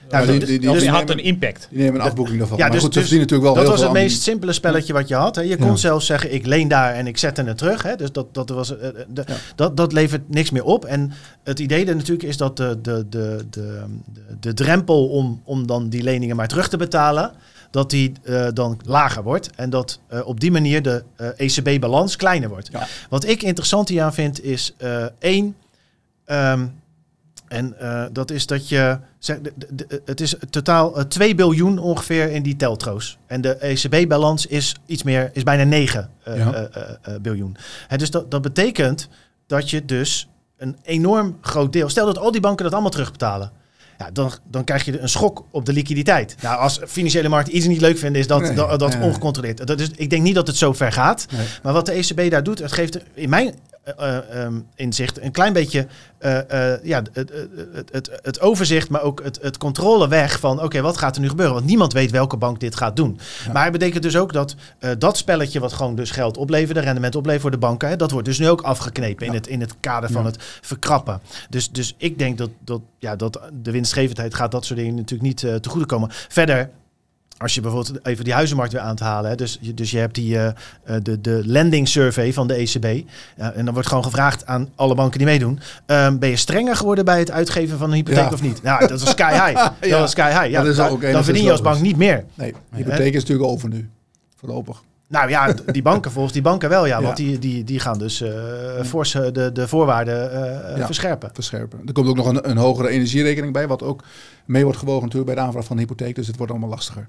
Ja, Ja, die, dus, die, die, of die had nemen, een impact. die nemen een afboeking daarvan. Ja, maar dus, goed, ze dus verdienen natuurlijk wel dat heel was veel het aan meest die- simpele spelletje wat je had. Hè. Je kon Ja. zelfs zeggen, ik leen daar en ik zet het terug. Hè. Dus dat, dat, was, uh, de, Ja. dat, dat levert niks meer op. En het idee er natuurlijk is dat de, de, de, de, de, de drempel om, om dan die leningen maar terug te betalen, dat die uh, dan lager wordt. En dat uh, op die manier de uh, E C B-balans kleiner wordt. Ja. Wat ik interessant hieraan vind is uh, één... Um, En uh, dat is dat je... Zeg, de, de, de, het is totaal uh, twee biljoen ongeveer in die teltroos. En de E C B-balans is iets meer, is bijna negen uh, Ja. uh, uh, uh, biljoen. Hè, dus dat, dat betekent dat je dus een enorm groot deel... Stel dat al die banken dat allemaal terugbetalen. Ja, dan, dan krijg je een schok op de liquiditeit. Nou, als financiële markten iets niet leuk vinden, is dat, Nee, dat, dat ja. ongecontroleerd. Dat is, ik denk niet dat het zo ver gaat. Nee. Maar wat de E C B daar doet, het geeft in mijn uh, um, inzicht een klein beetje uh, uh, ja, het, het, het, het overzicht, maar ook het, het controle weg van oké, okay, wat gaat er nu gebeuren? Want niemand weet welke bank dit gaat doen. Ja. Maar het betekent dus ook dat uh, dat spelletje wat gewoon dus geld opleverde, rendement oplevert voor de banken, hè, dat wordt dus nu ook afgeknepen ja. in, het, in het kader van ja. het verkrappen. Dus, dus ik denk dat, dat, ja, dat de winstgevendheid gaat dat soort dingen natuurlijk niet uh, te goede komen. Verder, als je bijvoorbeeld even die huizenmarkt weer aan te halen. Hè, dus, dus je hebt die, uh, de, de lending survey van de E C B. Uh, en dan wordt gewoon gevraagd aan alle banken die meedoen. Um, ben je strenger geworden bij het uitgeven van een hypotheek ja. of niet? Nou, dat is sky high. ja. Dat is sky high. Ja, dat is da, dan verdien je als bank niet meer. Nee, hypotheek is natuurlijk over nu. Voorlopig. Nou ja, die banken volgens die banken wel, ja. ja. Want die, die, die gaan dus uh, fors de, de voorwaarden uh, ja, verscherpen. verscherpen. Er komt ook nog een, een hogere energierekening bij, wat ook mee wordt gewogen natuurlijk bij de aanvraag van de hypotheek. Dus het wordt allemaal lastiger.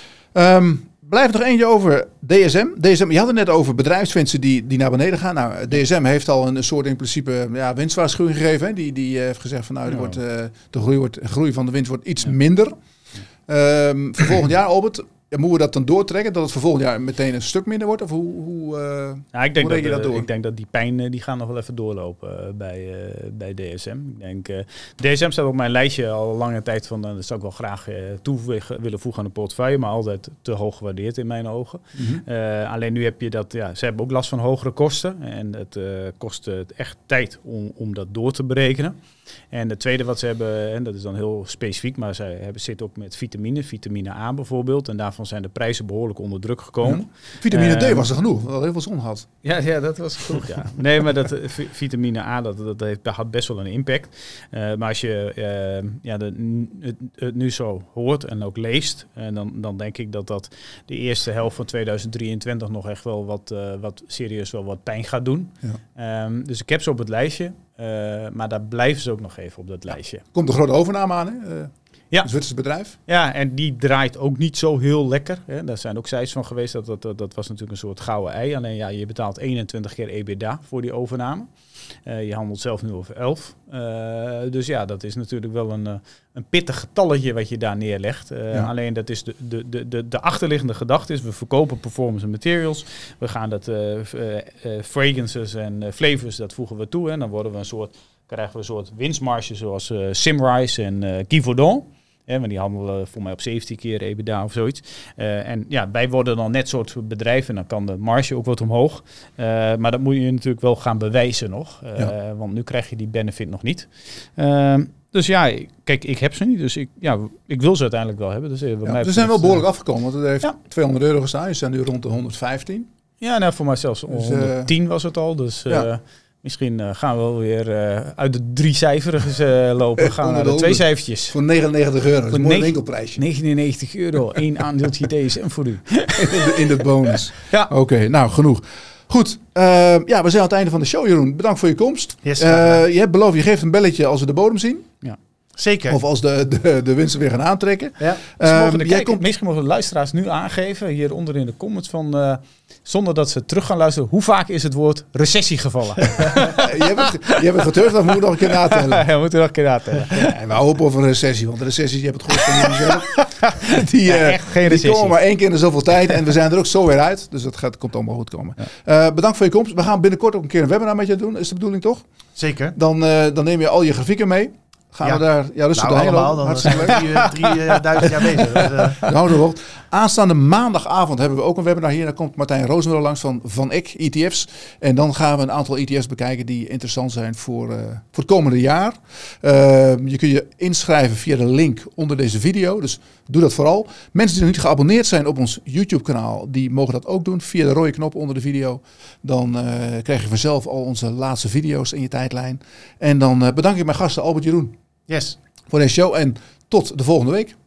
Um, blijft nog eentje over D S M. D S M. Je had het net over bedrijfswinsten die, die naar beneden gaan. Nou, D S M heeft al een soort in principe ja, winstwaarschuwing gegeven. Hè. Die, die heeft gezegd van nou, ja. wordt, uh, de groei, wordt, groei van de winst wordt iets ja. minder. Um, voor volgend jaar, Albert... Ja, moeten we dat dan doortrekken? Dat het voor volgend jaar meteen een stuk minder wordt? Of hoe, hoe, uh, ja, ik denk hoe dat, je dat door? Ik denk dat die pijn uh, die gaan nog wel even doorlopen uh, bij, uh, bij D S M. Ik denk, uh, D S M staat op mijn lijstje al lange tijd van... Uh, dat zou ik wel graag uh, toe willen voegen aan de portefeuille... maar altijd te hoog gewaardeerd in mijn ogen. Mm-hmm. Uh, alleen nu heb je dat... Ja, ze hebben ook last van hogere kosten. En het uh, kost uh, echt tijd om, om dat door te berekenen. En het tweede wat ze hebben, en dat is dan heel specifiek... maar ze hebben, zitten ook met vitamine, vitamine A bijvoorbeeld... en daarvan zijn de prijzen behoorlijk onder druk gekomen. Ja. Vitamine D uh, was er genoeg, wel heel veel zon had. Ja, ja, dat was goed, ja. Nee, maar dat v- vitamine A, dat, dat heeft, had best wel een impact. Uh, maar als je uh, ja, de, het, het nu zo hoort en ook leest... Uh, dan, dan denk ik dat dat de eerste helft van tweeduizend drieëntwintig... nog echt wel wat, uh, wat serieus wel wat pijn gaat doen. Ja. Um, dus ik heb ze op het lijstje... Uh, maar daar blijven ze ook nog even op dat lijstje. Ja. Komt een grote overname aan, hè? Uh, ja. Een Zwitsers bedrijf. Ja, en die draait ook niet zo heel lekker. Hè. Daar zijn ook cijfers van geweest. Dat, dat, dat, dat was natuurlijk een soort gouden ei. Alleen ja, je betaalt eenentwintig keer EBITDA voor die overname. Uh, je handelt zelf nu over elf. Uh, dus ja, dat is natuurlijk wel een, uh, een pittig getalletje wat je daar neerlegt. Uh, ja. Alleen dat is de, de, de, de, de achterliggende gedachte is, we verkopen performance en materials. We gaan dat uh, uh, uh, fragrances en uh, flavors, dat voegen we toe. En dan worden we een soort, krijgen we een soort winstmarge zoals uh, Simrise en uh, Givaudan. Ja, maar die handelen voor mij op zeventien keer EBITDA of zoiets. Uh, en ja, wij worden dan net soort bedrijf en dan kan de marge ook wat omhoog. Uh, maar dat moet je natuurlijk wel gaan bewijzen nog. Uh, ja. Want nu krijg je die benefit nog niet. Uh, dus ja, kijk, ik heb ze niet. Dus ik, ja, ik wil ze uiteindelijk wel hebben. Dus, uh, ja, mij ze zijn wel behoorlijk uh, afgekomen. Want het heeft ja. tweehonderd euro gestaan. Je staat nu rond de honderdvijftien. Ja, nou, voor mij zelfs dus, honderdtien uh, was het al. Dus... Uh, ja. Misschien uh, gaan we wel weer uh, uit de drie cijfers uh, lopen. Gaan we naar de twee cijfertjes. Voor negenennegentig euro. Dat is een mooi winkelprijsje. negenennegentig euro. Eén aandeeltje D S M voor u. in, de, in de bonus. Ja. Oké, okay, nou genoeg. Goed, uh, ja, we zijn aan het einde van de show, Jeroen. Bedankt voor je komst. Yes, uh, je hebt beloofd, je geeft een belletje als we de bodem zien. Ja. Zeker. Of als de, de, de winsten weer gaan aantrekken. Ja. Dus um, mogen de kijkers, komt... Misschien mogen de luisteraars nu aangeven, hieronder in de comments, van, uh, zonder dat ze terug gaan luisteren, hoe vaak is het woord recessie gevallen? je, hebt het, je hebt het geturfd, dan moet je nog een keer natellen. Ja, we moeten nog een keer natellen. Ja, en we hopen op een recessie, want de recessies, je hebt het gehoord van jullie zelf. Die, uh, ja, echt geen recessie. Die komen maar één keer in de zoveel tijd en we zijn er ook zo weer uit. Dus dat gaat, komt allemaal goed komen. Ja. Uh, bedankt voor je komst. We gaan binnenkort ook een keer een webinar met je doen, is de bedoeling toch? Zeker. Dan, uh, dan neem je al je grafieken mee. Gaan ja. we daar ja, rustig nou, doorheen allemaal, lopen. dan zijn we drieduizend jaar bezig. Dus, uh. Nou, zo aanstaande maandagavond hebben we ook een webinar hier. Daar komt Martijn Roosendaal langs van Van Eck E T F's. En dan gaan we een aantal E T F's bekijken die interessant zijn voor, uh, voor het komende jaar. Uh, je kunt je inschrijven via de link onder deze video. Dus doe dat vooral. Mensen die nog niet geabonneerd zijn op ons YouTube kanaal, die mogen dat ook doen via de rode knop onder de video. Dan uh, krijg je vanzelf al onze laatste video's in je tijdlijn. En dan uh, bedank ik mijn gasten Albert Jeroen. Yes. Voor deze show en tot de volgende week.